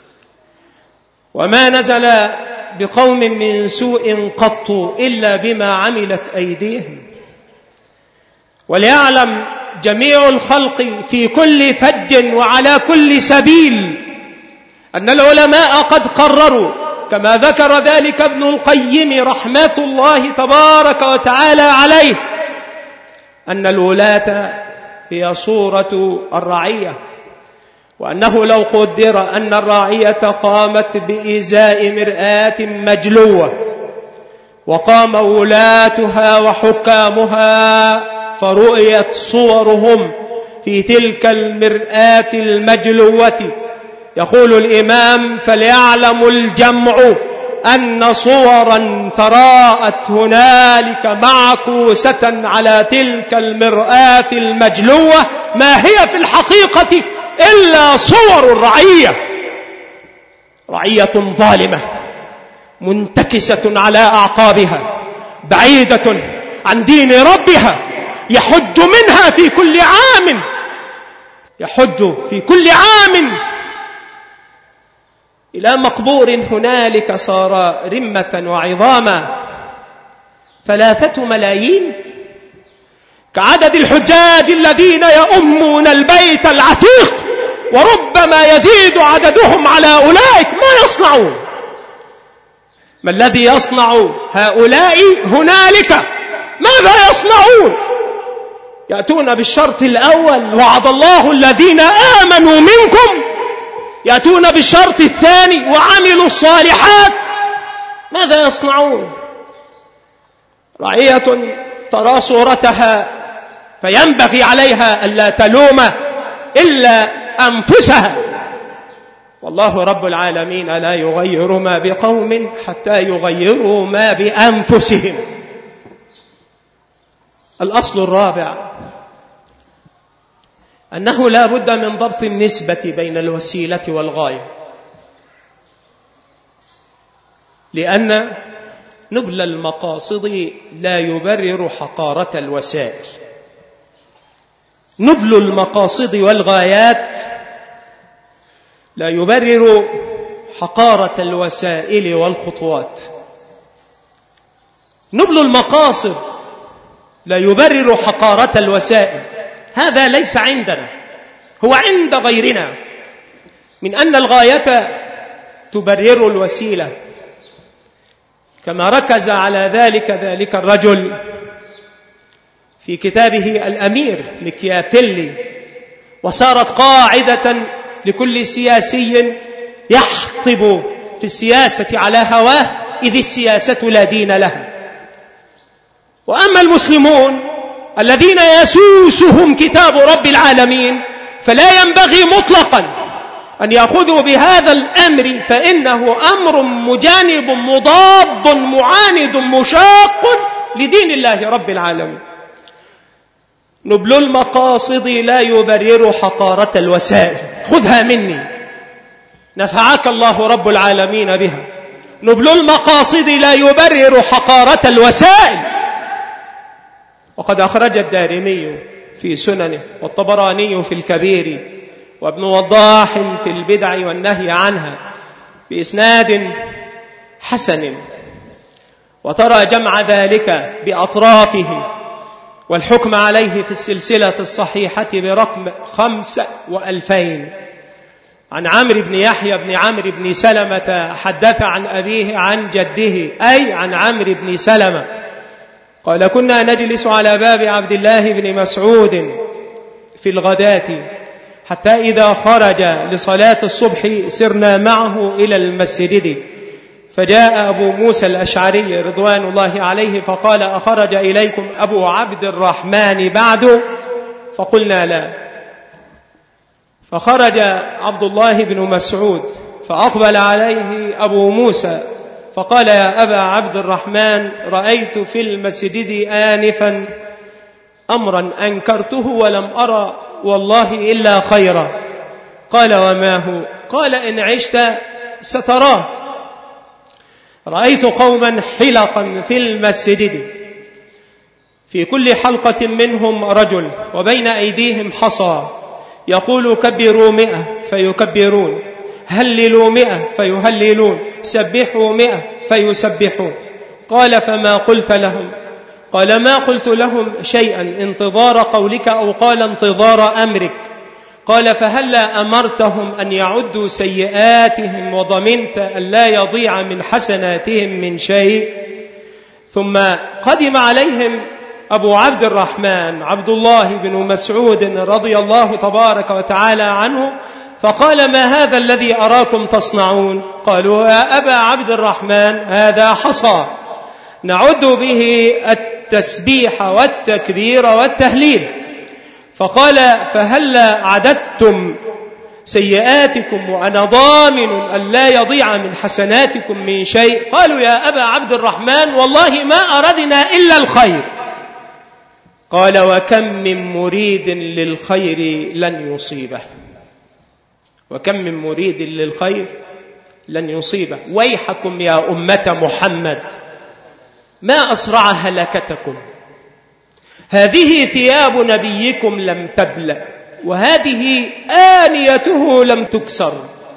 وما نزل بقوم من سوء قط إلا بما عملت أيديهم. وليعلم جميع الخلق في كل فج وعلى كل سبيل أن العلماء قد قرروا كما ذكر ذلك ابن القيم رحمة الله تبارك وتعالى عليه أن الولاة هي صورة الرعية، وأنه لو قدر أن الراعية قامت بإزاء مرآة مجلوة وقام ولاتها وحكامها فرؤيت صورهم في تلك المرآة المجلوة، يقول الإمام: فليعلم الجمع أن صورا تراءت هنالك معكوسة على تلك المرآة المجلوة ما هي في الحقيقة إلا صور الرعية، رعية ظالمة منتكسة على أعقابها بعيدة عن دين ربها، يحج منها في كل عام يحج في كل عام إلى مقبور هنالك صار رمة وعظاما ثلاثة ملايين، كعدد الحجاج الذين يؤمون البيت العتيق، وربما يزيد عددهم على أولئك. ما يصنعون؟ ما الذي يصنع هؤلاء هنالك؟ ماذا يصنعون؟ يأتون بالشرط الأول: وعد الله الذين آمنوا منكم، يأتون بالشرط الثاني: وعملوا الصالحات. ماذا يصنعون؟ رعية ترى صورتها فينبغي عليها ألا تلوم إلا أنفسها، والله رب العالمين لا يغير ما بقوم حتى يغيروا ما بأنفسهم. الأصل الرابع أنه لا بد من ضبط النسبة بين الوسيلة والغاية، لأن نبل المقاصد لا يبرر حقارة الوسائل. نبل المقاصد والغايات لا يبرر حقارة الوسائل والخطوات. نبل المقاصد لا يبرر حقارة الوسائل، هذا ليس عندنا، هو عند غيرنا، من أن الغاية تبرر الوسيلة، كما ركز على ذلك ذلك الرجل في كتابه الأمير مكيافيلي، وصارت قاعدة لكل سياسي يحطب في السياسة على هواه، إذ السياسة لا دين لها. وأما المسلمون الذين يسوسهم كتاب رب العالمين فلا ينبغي مطلقا أن يأخذوا بهذا الأمر، فإنه أمر مجانب مضاد معاند مشاق لدين الله رب العالمين. نبل المقاصد لا يبرر حقارة الوسائل، خذها مني نفعك الله رب العالمين بها. نبل المقاصد لا يبرر حقارة الوسائل. وقد أخرج الدارمي في سننه والطبراني في الكبير وابن وضاح في البدع والنهي عنها بإسناد حسن، وترى جمع ذلك بأطرافه والحكم عليه في السلسلة الصحيحة برقم خمسة وألفين، عن عمرو بن يحيى بن عمرو بن سلمة حدث عن أبيه عن جده أي عن عمرو بن سلمة قال كنا نجلس على باب عبد الله بن مسعود في الغداة حتى إذا خرج لصلاة الصبح سرنا معه إلى المسجد فجاء أبو موسى الأشعري رضوان الله عليه فقال أخرج إليكم أبو عبد الرحمن بعد؟ فقلنا لا. فخرج عبد الله بن مسعود فأقبل عليه أبو موسى فقال يا أبا عبد الرحمن رأيت في المسجد آنفا أمرا أنكرته ولم أرى والله إلا خيرا. قال وما هو؟ قال إن عشت ستراه. رأيت قوما حلقا في المسجد في كل حلقة منهم رجل وبين أيديهم حصى يقول كبروا مئة فيكبرون هللوا مئة فيهللون سبحوا مئة فيسبحون. قال فما قلت لهم؟ قال ما قلت لهم شيئا انتظار قولك أو قال انتظار أمرك. قال فهلا أمرتهم أن يعدوا سيئاتهم وضمنت أن لا يضيع من حسناتهم من شيء. ثم قدم عليهم أبو عبد الرحمن عبد الله بن مسعود رضي الله تبارك وتعالى عنه فقال ما هذا الذي أراكم تصنعون؟ قالوا يا أبا عبد الرحمن هذا حصى نعد به التسبيح والتكبير والتهليل. فقال فهلا عددتم سيئاتكم وأنا ضامن أن لا يضيع من حسناتكم من شيء؟ قالوا يا أبا عبد الرحمن والله ما أردنا إلا الخير. قال وكم من مريد للخير لن يصيبه وكم من مريد للخير لن يصيبه. ويحكم يا أمة محمد ما أسرع هلكتكم. هذه ثياب نبيكم لم تبلى وهذه آنيته لم تكسر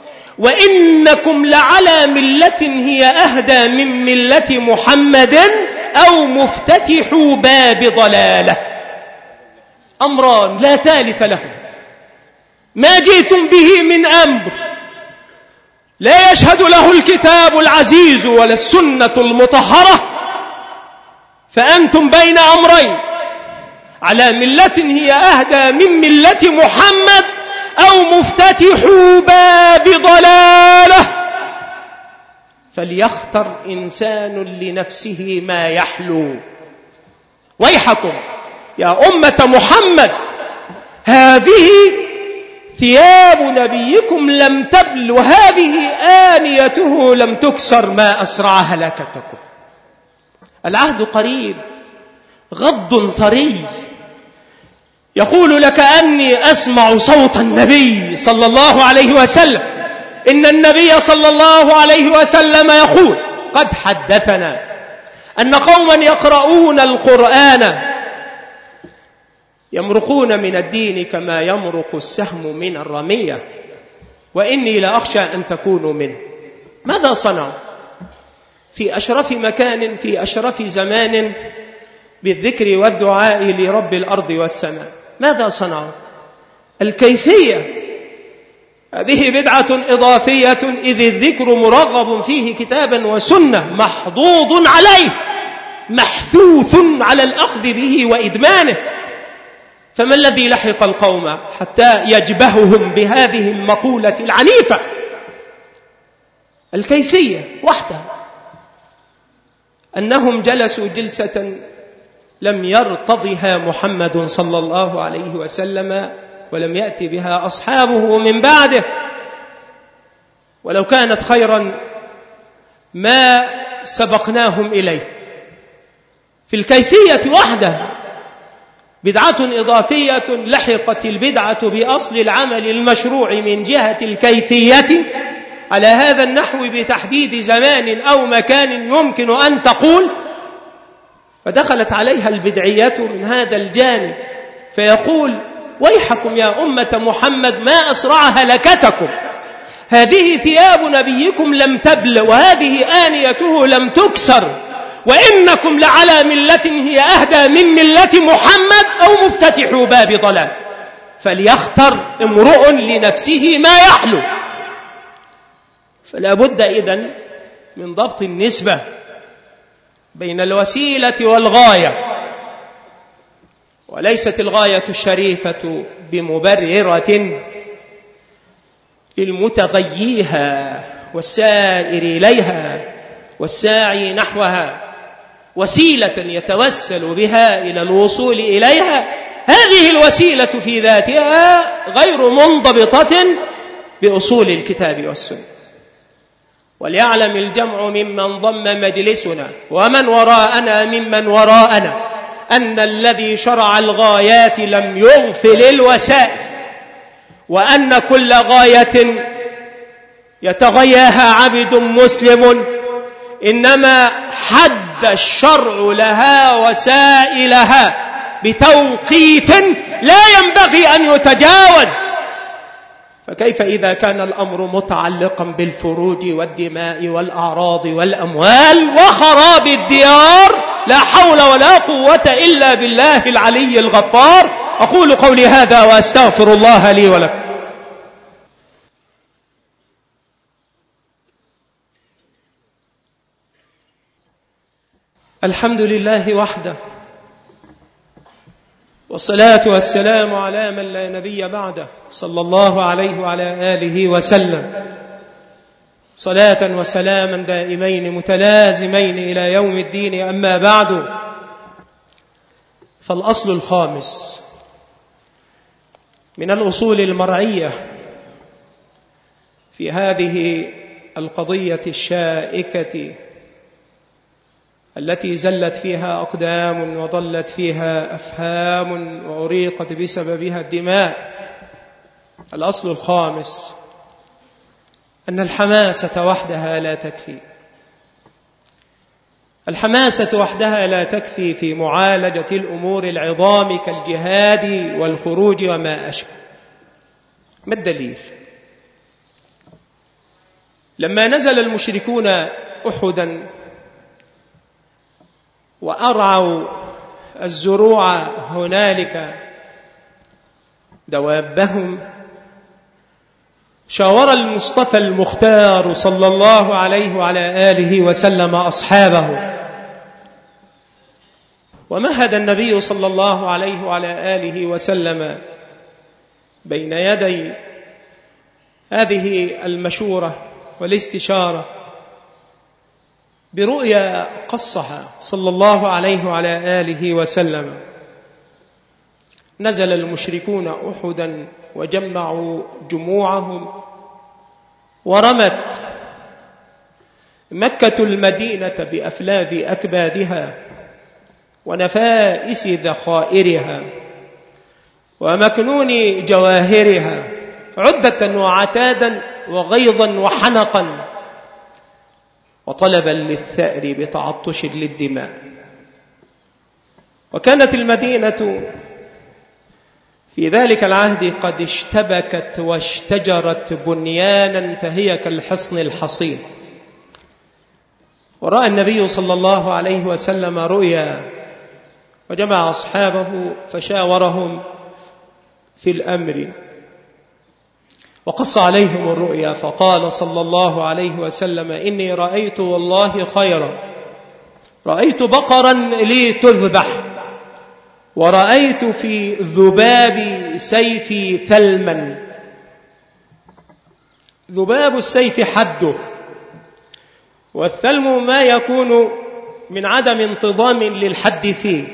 وإنكم لعلى ملة هي أهدى من ملة محمد أو مفتتح باب ضلالة. أمران لا ثالث لهم ما جئتم به من أمر لا يشهد له الكتاب العزيز ولا السنة المطهرة فأنتم بين أمرين على ملة هي أهدى من ملة محمد أو مفتتح باب ضلالة. فليختر إنسان لنفسه ما يحلو. ويحكم يا أمة محمد هذه ثياب نبيكم لم تبل وهذه آنيته لم تكسر ما أسرع هلاكتكم. العهد قريب غض طري يقول لك أني أسمع صوت النبي صلى الله عليه وسلم. إن النبي صلى الله عليه وسلم يقول قد حدثنا أن قوما يقرؤون القرآن يمرقون من الدين كما يمرق السهم من الرمية وإني لأخشى أن تكونوا منه. ماذا صنعوا في أشرف مكان في أشرف زمان بالذكر والدعاء لرب الأرض والسماء؟ ماذا صنعوا؟ الكيفية هذه بدعة إضافية إذ الذكر مرغب فيه كتابا وسنة محظوظ عليه محثوث على الأخذ به وإدمانه. فما الذي لحق القوم حتى يجبههم بهذه المقولة العنيفة؟ الكيفية وحدها أنهم جلسوا جلسة لم يرتضها محمد صلى الله عليه وسلم ولم يأتي بها أصحابه من بعده. ولو كانت خيرا ما سبقناهم إليه. في الكيفية وحدها بدعة إضافية لحقت البدعة بأصل العمل المشروع من جهة الكيفية على هذا النحو بتحديد زمان أو مكان يمكن أن تقول، فدخلت عليها البدعية من هذا الجانب فيقول ويحكم يا أمة محمد ما أسرع هلكتكم. هذه ثياب نبيكم لم تبل وهذه آنيته لم تكسر وإنكم لعلى ملة هي أهدى من ملة محمد أو مفتتح باب ضلال. فليختر امرؤ لنفسه ما يحلو. فلا بد إذن من ضبط النسبة بين الوسيلة والغاية، وليست الغاية الشريفة بمبررة للمتغييها والسائر إليها والساعي نحوها، وسيلة يتوسل بها إلى الوصول إليها. هذه الوسيلة في ذاتها غير منضبطة بأصول الكتاب والسنة. وليعلم الجمع ممن ضم مجلسنا ومن وراءنا ممن وراءنا أن الذي شرع الغايات لم يغفل الوسائل، وأن كل غاية يتغياها عبد مسلم إنما حد الشرع لها وسائلها بتوقيت لا ينبغي أن يتجاوز. فكيف إذا كان الأمر متعلقا بالفروج والدماء والأعراض والأموال وخراب الديار؟ لا حول ولا قوة إلا بالله العلي الغفار. أقول قولي هذا وأستغفر الله لي ولكم. الحمد لله وحده، والصلاة والسلام على من لا نبي بعده، صلى الله عليه وعلى آله وسلم، صلاة وسلاما دائمين متلازمين إلى يوم الدين. أما بعد، فالأصل الخامس من الأصول المرعية في هذه القضية الشائكة التي زلت فيها أقدام وضلت فيها أفهام وأريقت بسببها الدماء، الأصل الخامس أن الحماسة وحدها لا تكفي. الحماسة وحدها لا تكفي في معالجة الأمور العظام كالجهاد والخروج وما أشبه. ما الدليل؟ لما نزل المشركون أحدا وأرعوا الزروع هنالك دوابهم، شاور المصطفى المختار صلى الله عليه وعلى آله وسلم أصحابه، ومهد النبي صلى الله عليه وعلى آله وسلم بين يدي هذه المشورة والاستشارة برؤيا قصها صلى الله عليه وعلى آله وسلم. نزل المشركون أحدا وجمعوا جموعهم، ورمت مكة المدينة بأفلاذ أكبادها ونفائس ذخائرها ومكنون جواهرها، عدة وعتادا وغيظا وحنقا، وطلبا للثأر بتعطش للدماء. وكانت المدينة في ذلك العهد قد اشتبكت واشتجرت بنيانا فهي كالحصن الحصين. ورأى النبي صلى الله عليه وسلم رؤيا، وجمع أصحابه فشاورهم في الأمر وقص عليهم الرؤيا، فقال صلى الله عليه وسلم: إني رأيت والله خيرا، رأيت بقرا لي تذبح، ورأيت في ذباب سيفي ثلما. ذباب السيف حده، والثلم ما يكون من عدم انتظام للحد فيه.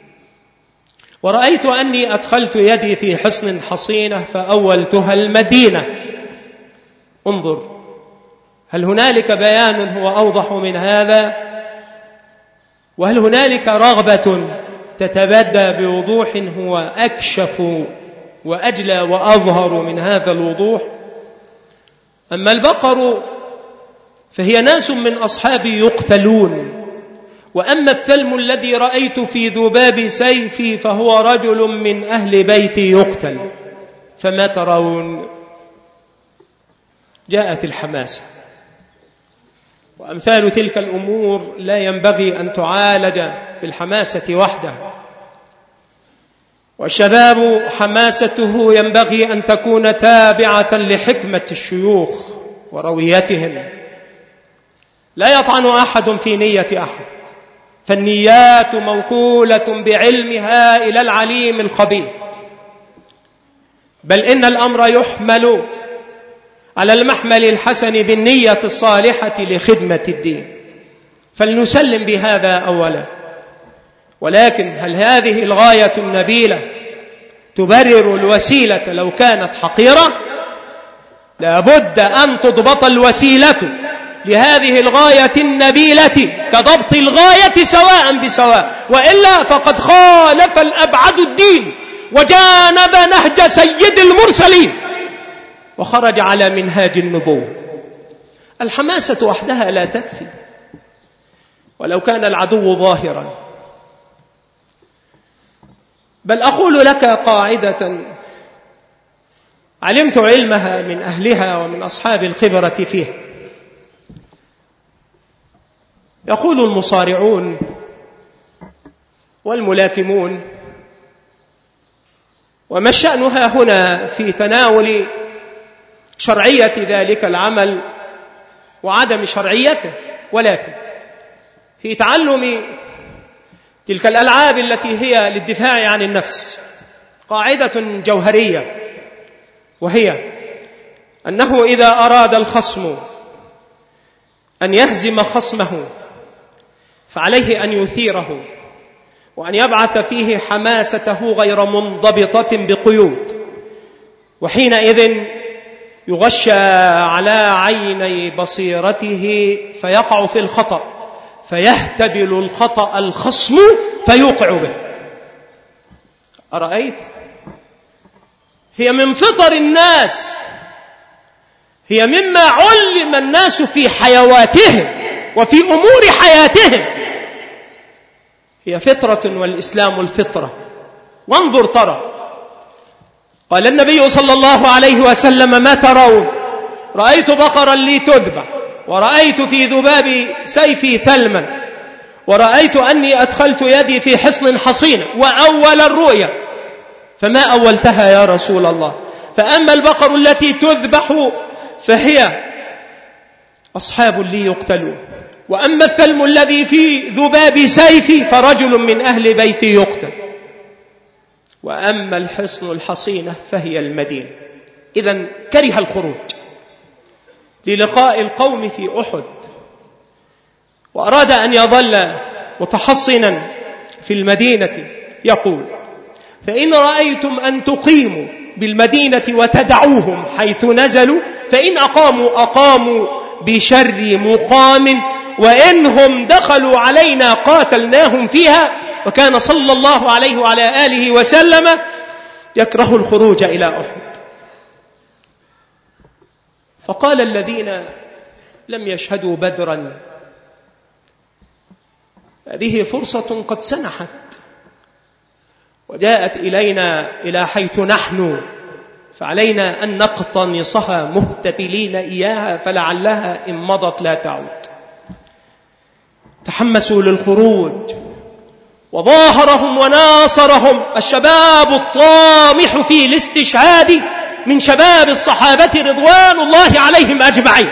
ورأيت أني أدخلت يدي في حصن حصينة فأولتها المدينة. انظر، هل هنالك بيان هو أوضح من هذا؟ وهل هنالك رغبة تتبدى بوضوح هو أكشف وأجلى وأظهر من هذا الوضوح؟ أما البقر فهي ناس من أصحابي يقتلون، وأما الثلم الذي رأيت في ذباب سيفي فهو رجل من أهل بيتي يقتل. فما ترون؟ جاءت الحماسة. وأمثال تلك الأمور لا ينبغي أن تعالج بالحماسة وحدها، والشباب حماسته ينبغي أن تكون تابعة لحكمة الشيوخ ورويتهم. لا يطعن أحد في نية أحد، فالنيات موكولة بعلمها إلى العليم الخبير، بل إن الأمر يحمل على المحمل الحسن بالنية الصالحة لخدمة الدين، فلنسلم بهذا أولا. ولكن هل هذه الغاية النبيلة تبرر الوسيلة لو كانت حقيرة؟ لابد أن تضبط الوسيلة لهذه الغاية النبيلة كضبط الغاية سواء بسواء، وإلا فقد خالف الأبعد الدين وجانب نهج سيد المرسلين وخرج على منهاج النبوة. الحماسة وحدها لا تكفي ولو كان العدو ظاهرا. بل أقول لك قاعدة علمت علمها من أهلها ومن أصحاب الخبرة فيها. يقول المصارعون والملاكمون، وما شأنها هنا في تناول شرعية ذلك العمل وعدم شرعيته، ولكن في تعلم تلك الألعاب التي هي للدفاع عن النفس قاعدة جوهرية، وهي أنه إذا أراد الخصم أن يهزم خصمه فعليه أن يثيره وأن يبعث فيه حماسته غير منضبطة بقيود، وحينئذ يغشى على عيني بصيرته فيقع في الخطأ، فيهتبل الخطأ الخصم فيوقع به. أرأيت؟ هي من فطر الناس، هي مما علم الناس في حيواتهم وفي أمور حياتهم، هي فطرة والإسلام الفطرة. وانظر ترى، قال النبي صلى الله عليه وسلم: ما ترون؟ رأيت بقرا لي تذبح، ورأيت في ذباب سيفي ثلما، ورأيت أني أدخلت يدي في حصن حصين. وأول الرؤيا، فما أولتها يا رسول الله؟ فأما البقر التي تذبح فهي أصحاب لي يقتلون، وأما الثلم الذي في ذباب سيفي فرجل من أهل بيتي يقتل، وأما الحصن الحصينة فهي المدينة. إذن كره الخروج للقاء القوم في أحد، وأراد أن يظل متحصنا في المدينة. يقول: فإن رأيتم أن تقيموا بالمدينة وتدعوهم حيث نزلوا، فإن أقاموا أقاموا بشر مقام، وإنهم دخلوا علينا قاتلناهم فيها. وكان صلى الله عليه وعلى آله وسلم يكره الخروج إلى أحد. فقال الذين لم يشهدوا بدرا: هذه فرصة قد سنحت وجاءت إلينا إلى حيث نحن، فعلينا أن نقتنصها مهتبلين إياها، فلعلها إن مضت لا تعود. تحمسوا للخروج، وظاهرهم وناصرهم الشباب الطامح في الاستشهاد من شباب الصحابة رضوان الله عليهم أجمعين.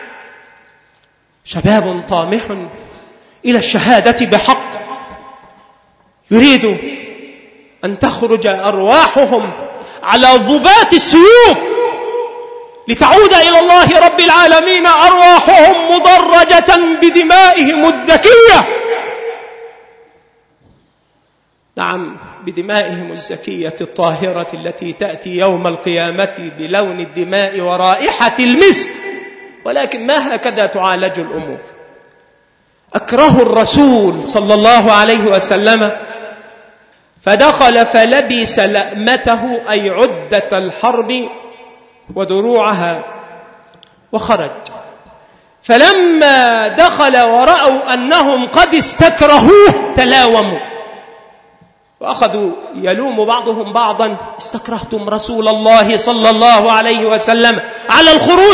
شباب طامح إلى الشهادة بحق، يريد أن تخرج أرواحهم على ضباط السيوف لتعود إلى الله رب العالمين أرواحهم مضرجة بدمائهم الذكية. نعم، بدمائهم الزكية الطاهرة التي تأتي يوم القيامة بلون الدماء ورائحة المسك. ولكن ما هكذا تعالج الأمور. أكره الرسول صلى الله عليه وسلم، فدخل فلبس لأمته أي عدة الحرب ودروعها وخرج. فلما دخل ورأوا أنهم قد استكرهوه تلاوموا، وأخذوا يلوم بعضهم بعضا: استكرهتم رسول الله صلى الله عليه وسلم على الخروج.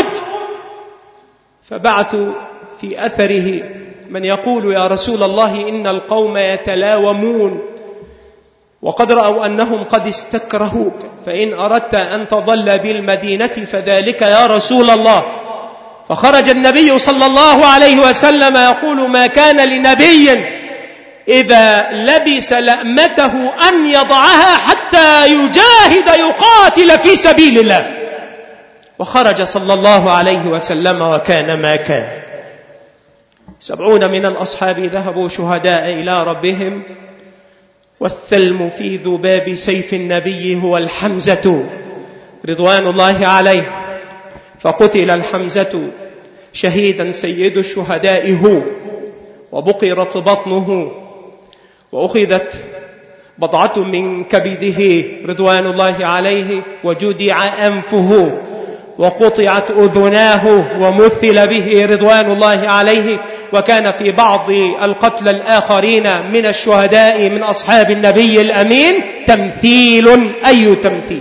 فبعثوا في أثره من يقول: يا رسول الله، إن القوم يتلاومون وقد رأوا أنهم قد استكرهوك، فإن أردت أن تظل بالمدينة فذلك يا رسول الله. فخرج النبي صلى الله عليه وسلم يقول: ما كان لنبي إذا لبس لأمته أن يضعها حتى يجاهد يقاتل في سبيل الله. وخرج صلى الله عليه وسلم وكان ما كان. سبعون من الأصحاب ذهبوا شهداء إلى ربهم، والثلم في ذباب سيف النبي هو الحمزة رضوان الله عليه. فقتل الحمزة شهيدا سيد الشهداء هو، وبقرت بطنه، وأخذت بضعة من كبده رضوان الله عليه، وجدع أنفه، وقطعت أذناه، ومثل به رضوان الله عليه. وكان في بعض القتلى الآخرين من الشهداء من أصحاب النبي الأمين تمثيل. أي تمثيل؟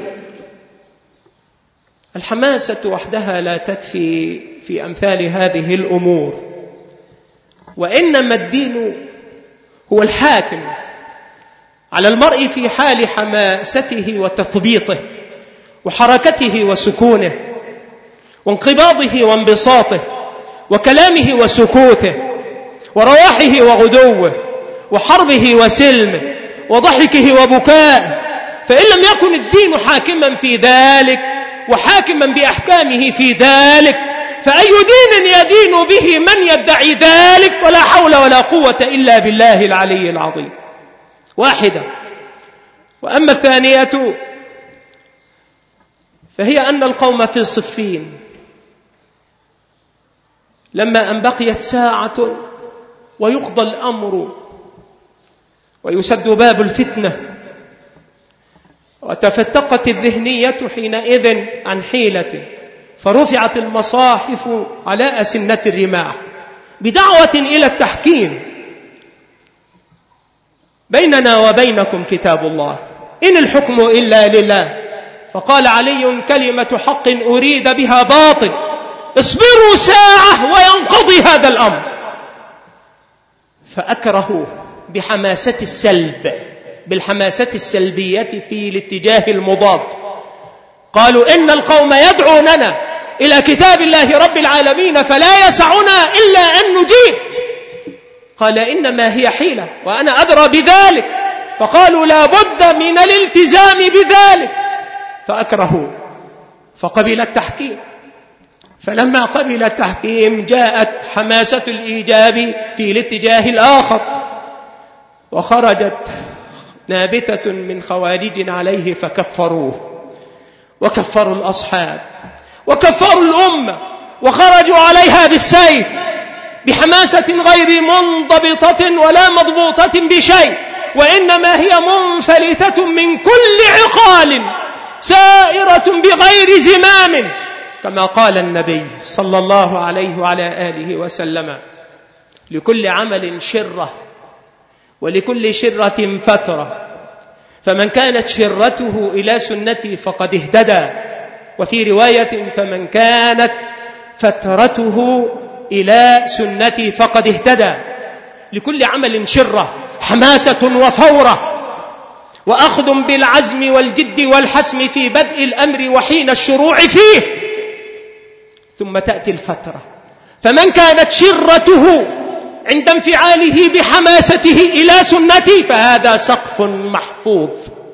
الحماسة وحدها لا تكفي في أمثال هذه الأمور، وإنما الدين هو الحاكم على المرء في حال حماسته وتثبيطه، وحركته وسكونه، وانقباضه وانبساطه، وكلامه وسكوته، ورواحه وغدوه، وحربه وسلمه، وضحكه وبكائه. فإن لم يكن الدين حاكما في ذلك وحاكما بأحكامه في ذلك، فأي دين يدين به من يدعي ذلك؟ ولا حول ولا قوة إلا بالله العلي العظيم. واحدة. وأما الثانية فهي أن القوم في صفين، لما أن بقيت ساعة ويقضى الأمر ويسد باب الفتنة، وتفتقت الذهنية حينئذ عن حيلة، فرفعت المصاحف على أسنة الرماح بدعوة إلى التحكيم. بيننا وبينكم كتاب الله، إن الحكم إلا لله. فقال علي: كلمة حق أريد بها باطل، اصبروا ساعة وينقضي هذا الأمر. فأكرهوا بحماسة السلب، بالحماسة السلبية في الاتجاه المضاد. قالوا: إن القوم يدعوننا إلى كتاب الله رب العالمين فلا يسعنا إلا أن نجيب. قال: إنما هي حيلة وأنا أدرى بذلك. فقالوا: لا بد من الالتزام بذلك. فأكرهوا فقبل التحكيم. فلما قبل التحكيم جاءت حماسة الإيجاب في الاتجاه الآخر، وخرجت نابتة من خوارج عليه فكفروه، وكفروا الأصحاب، وكفروا الأمة، وخرجوا عليها بالسيف بحماسة غير منضبطة ولا مضبوطة بشيء، وإنما هي منفلتة من كل عقال سائرة بغير زمام، كما قال النبي صلى الله عليه وعلى آله وسلم: لكل عمل شرة ولكل شرة فترة، فمن كانت شرته إلى سنتي فقد اهتدى. وفي رواية: فمن كانت فترته إلى سنتي فقد اهتدى. لكل عمل شرة، حماسة وفورة، وأخذ بالعزم والجد والحسم في بدء الأمر وحين الشروع فيه، ثم تأتي الفترة. فمن كانت شرته عند انفعاله بحماسته إلى سنتي فهذا سقف محفوظ.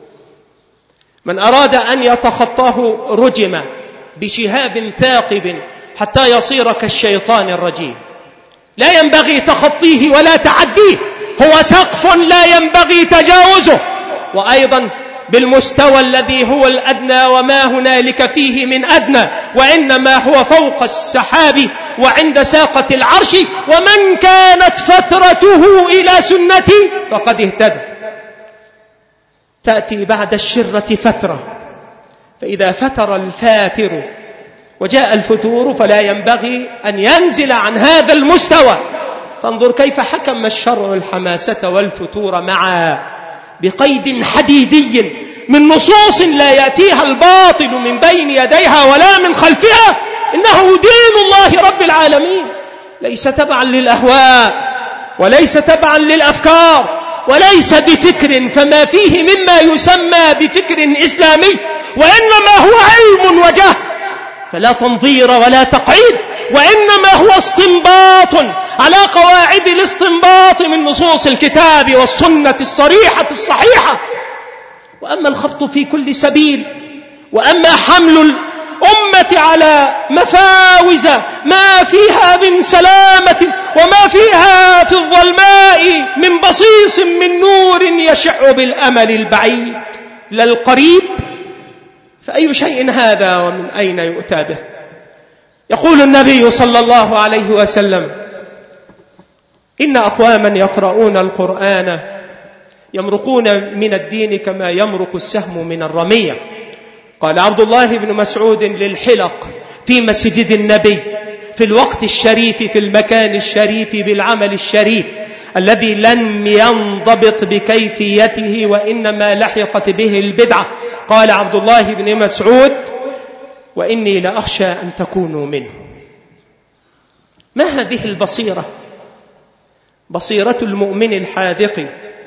من أراد أن يتخطاه رجم بشهاب ثاقب حتى يصير كالشيطان الرجيم. لا ينبغي تخطيه ولا تعديه، هو سقف لا ينبغي تجاوزه. وأيضا بالمستوى الذي هو الأدنى وما هنالك فيه من أدنى، وإنما هو فوق السحاب وعند ساقة العرش. ومن كانت فترته إلى سنتي فقد اهتدى. تأتي بعد الشرة فترة، فإذا فتر الفاتر وجاء الفتور فلا ينبغي أن ينزل عن هذا المستوى. فانظر كيف حكم الشرع الحماسة والفتور معا بقيد حديدي من نصوص لا يأتيها الباطل من بين يديها ولا من خلفها. إنه دين الله رب العالمين، ليس تبعا للأهواء وليس تبعا للأفكار وليس بفكر فما فيه مما يسمى بفكر إسلامي، وإنما هو علم وجهل، فلا تنظير ولا تقعيد وإنما هو استنباط على قواعد الاستنباط من نصوص الكتاب والسنة الصريحة الصحيحة. وأما الخبط في كل سبيل، وأما حمل الأمة على مفاوز ما فيها من سلامة وما فيها في الظلماء من بصيص من نور يشع بالأمل البعيد لا القريب، فأي شيء هذا ومن أين يؤتى به؟ يقول النبي صلى الله عليه وسلم: إن أقواما يقرؤون القرآن يمرقون من الدين كما يمرق السهم من الرمية. قال عبد الله بن مسعود للحلق في مسجد النبي في الوقت الشريف في المكان الشريف بالعمل الشريف الذي لم ينضبط بكيفيته وإنما لحقت به البدعة، قال عبد الله بن مسعود: وإني لأخشى أن تكونوا منه. ما هذه البصيرة؟ بصيرة المؤمن الحاذق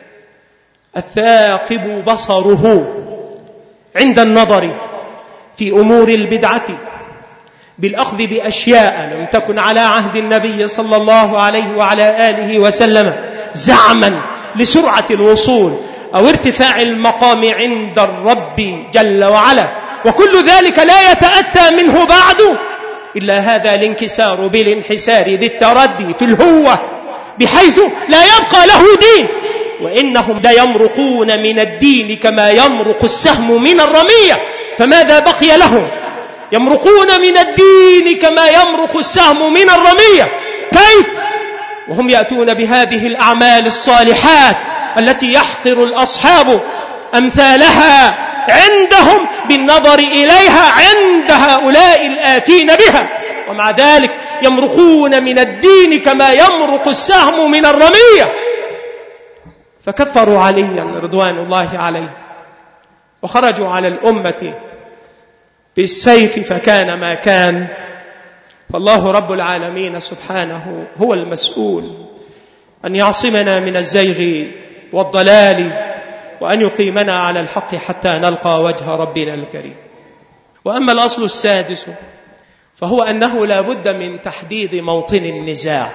الثاقب بصره عند النظر في أمور البدعة بالأخذ بأشياء لم تكن على عهد النبي صلى الله عليه وعلى آله وسلم، زعما لسرعة الوصول أو ارتفاع المقام عند الرب جل وعلا. وكل ذلك لا يتأتى منه بعد إلا هذا الانكسار بالانحسار ذي التردي في الهوة، بحيث لا يبقى له دين. وإنهم ليمرقون من الدين كما يمرق السهم من الرمية، فماذا بقي لهم؟ يمرقون من الدين كما يمرق السهم من الرمية. كيف؟ وهم يأتون بهذه الأعمال الصالحات التي يحقر الأصحاب أمثالها عندهم بالنظر إليها عند هؤلاء الآتين بها، ومع ذلك يمرقون من الدين كما يمرق السهم من الرمية. فكفروا عليا رضوان الله عليه وخرجوا على الأمة بالسيف فكان ما كان. فالله رب العالمين سبحانه هو المسؤول أن يعصمنا من الزيغ والضلال وأن يقيمنا على الحق حتى نلقى وجه ربنا الكريم. وأما الأصل السادس فهو أنه لا بد من تحديد موطن النزاع.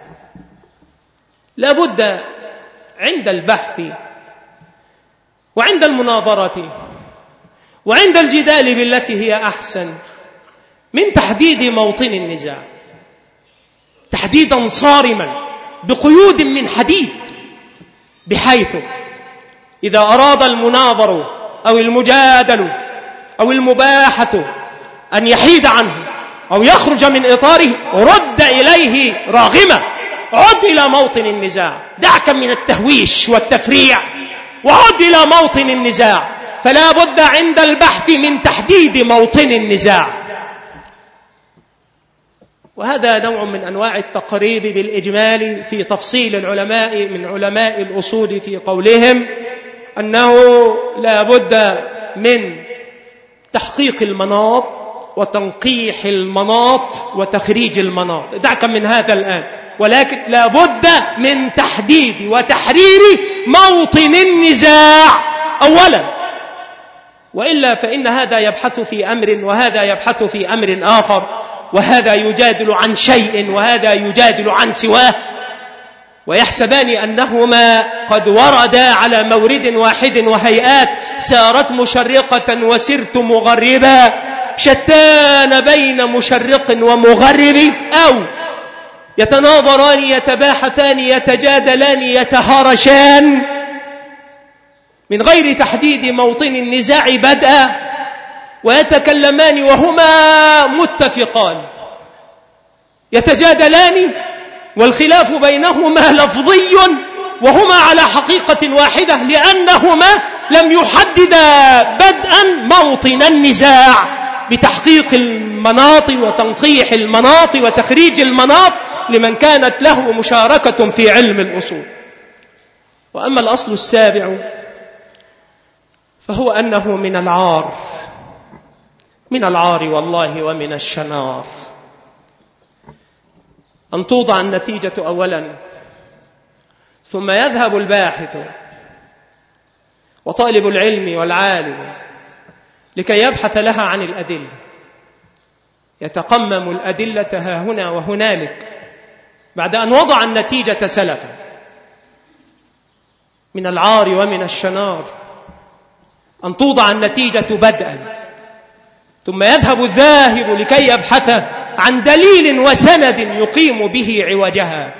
لا بد عند البحث وعند المناظرة وعند الجدال بالتي هي أحسن من تحديد موطن النزاع تحديدا صارما بقيود من حديد، بحيث إذا أراد المناظر أو المجادل أو المباحة أن يحيد عنه أو يخرج من إطاره رد إليه راغمة: عد إلى موطن النزاع، دعك من التهويش والتفريع وعد إلى موطن النزاع. فلا بد عند البحث من تحديد موطن النزاع. وهذا نوع من أنواع التقريب بالإجمال في تفصيل العلماء من علماء الأصول في قولهم أنه لا بد من تحقيق المناط وتنقيح المناط وتخريج المناط. دعك من هذا الآن، ولكن لا بد من تحديد وتحرير موطن النزاع أولا، وإلا فإن هذا يبحث في أمر وهذا يبحث في أمر آخر، وهذا يجادل عن شيء وهذا يجادل عن سواه، ويحسبان أنهما قد وردا على مورد واحد وهيئات سارت مشرقة وسرت مغربا، شتان بين مشرق ومغرب، أو يتناظران يتباحثان يتجادلان يتهارشان من غير تحديد موطن النزاع بدءا، ويتكلمان وهما متفقان يتجادلان والخلاف بينهما لفظي وهما على حقيقة واحدة، لأنهما لم يحددا بدءا موطن النزاع بتحقيق المناط وتنقيح المناط وتخريج المناط لمن كانت له مشاركة في علم الأصول. وأما الأصل السابع فهو أنه من العار من العار والله ومن الشنار أن توضع النتيجة أولا ثم يذهب الباحث وطالب العلم والعالم لكي يبحث لها عن الأدلة. يتقمم الأدلة ها هنا وهنالك بعد أن وضع النتيجة سلفا من العار ومن الشنار، أن توضع النتيجة بدءا، ثم يذهب الذاهب لكي يبحث عن دليل وسند يقيم به عوجها،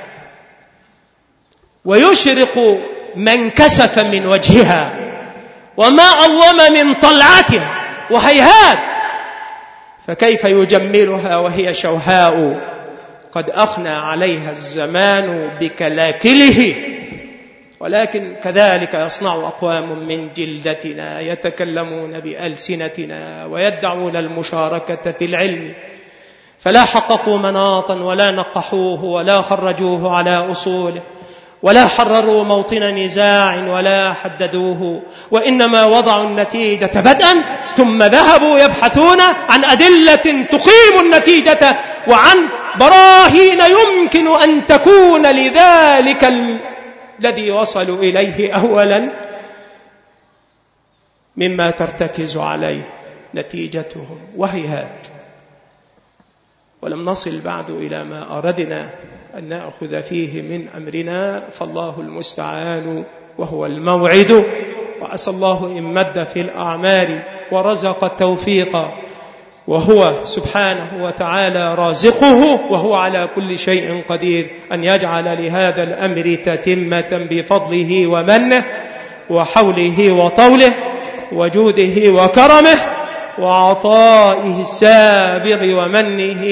ويشرق من كسف من وجهها، وما أظلم من طلعة وهيهات، فكيف يجملها وهي شوهاء قد أخنى عليها الزمان بكلاكله. ولكن كذلك يصنع أقوام من جلدتنا يتكلمون بألسنتنا ويدعون المشاركة في العلم، فلا حققوا مناطا ولا نقحوه ولا خرجوه على أصوله ولا حرروا موطن نزاع ولا حددوه، وإنما وضعوا النتيجة بدءا ثم ذهبوا يبحثون عن أدلة تقيم النتيجة وعن براهين يمكن أن تكون لذلك الذي وصلوا إليه أولا مما ترتكز عليه نتيجتهم. وهيهات، ولم نصل بعد إلى ما أردنا أن نأخذ فيه من أمرنا، فالله المستعان وهو الموعد. وأسأل الله إن مد في الأعمار ورزق التوفيق، وهو سبحانه وتعالى رازقه وهو على كل شيء قدير، أن يجعل لهذا الأمر تتمة بفضله ومنه وحوله وطوله وجوده وكرمه وعطائه السابغ ومنه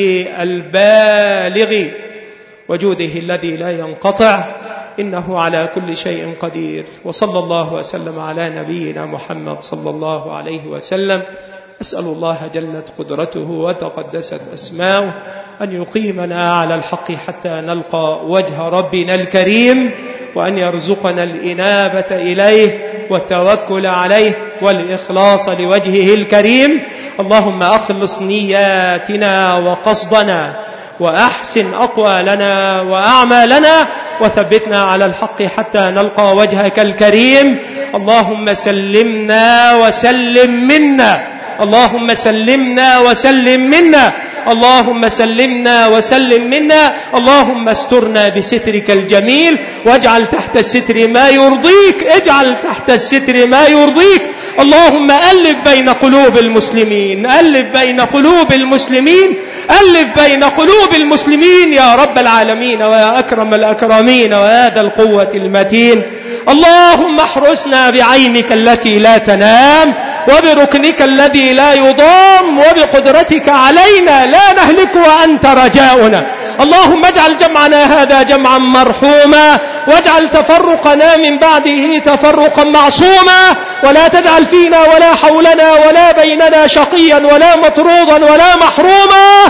البالغ وجوده الذي لا ينقطع، إنه على كل شيء قدير. وصلى الله وسلم على نبينا محمد صلى الله عليه وسلم. أسأل الله جلت قدرته وتقدست أسماؤه أن يقيمنا على الحق حتى نلقى وجه ربنا الكريم، وأن يرزقنا الإنابة إليه والتوكل عليه والإخلاص لوجهه الكريم. اللهم أخلص نياتنا وقصدنا، وأحسن أقوالنا وأعمالنا، وثبتنا على الحق حتى نلقى وجهك الكريم. اللهم سلمنا وسلم منا، اللهم سلمنا وسلم منا، اللهم سلمنا وسلم منا. اللهم استرنا بسترك الجميل، واجعل تحت الستر ما يرضيك، اجعل تحت الستر ما يرضيك. اللهم ألف بين قلوب المسلمين، ألف بين قلوب المسلمين، ألف بين قلوب المسلمين يا رب العالمين ويا أكرم الأكرمين ويا ذا القوة المتين. اللهم احرسنا بعينك التي لا تنام، وبركنك الذي لا يضام، وبقدرتك علينا لا نهلك وأنت رجاؤنا. اللهم اجعل جمعنا هذا جمعا مرحوما، واجعل تفرقنا من بعده تفرقا معصوما، ولا تجعل فينا ولا حولنا ولا بيننا شقيا ولا مطرودا ولا محروما.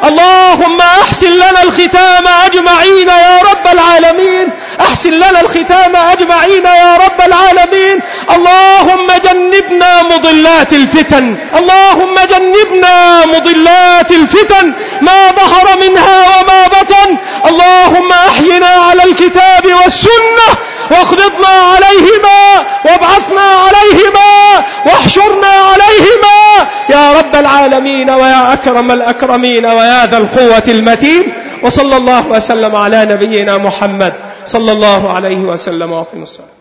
اللهم أحسن لنا الختام أجمعين يا رب العالمين، أحسن لنا الختام أجمعين يا رب العالمين. اللهم جنبنا مضلات الفتن، اللهم جنبنا مضلات الفتن ما ظهر منها وما بطن. اللهم أحينا على الكتاب والسنة، واخلطنا عليهما، وابعثنا عليهما، واحشرنا عليهما يا رب العالمين ويا أكرم الأكرمين ويا ذا القوة المتين. وصلى الله وسلم على نبينا محمد صلى الله عليه وسلم. وقم الصلاة.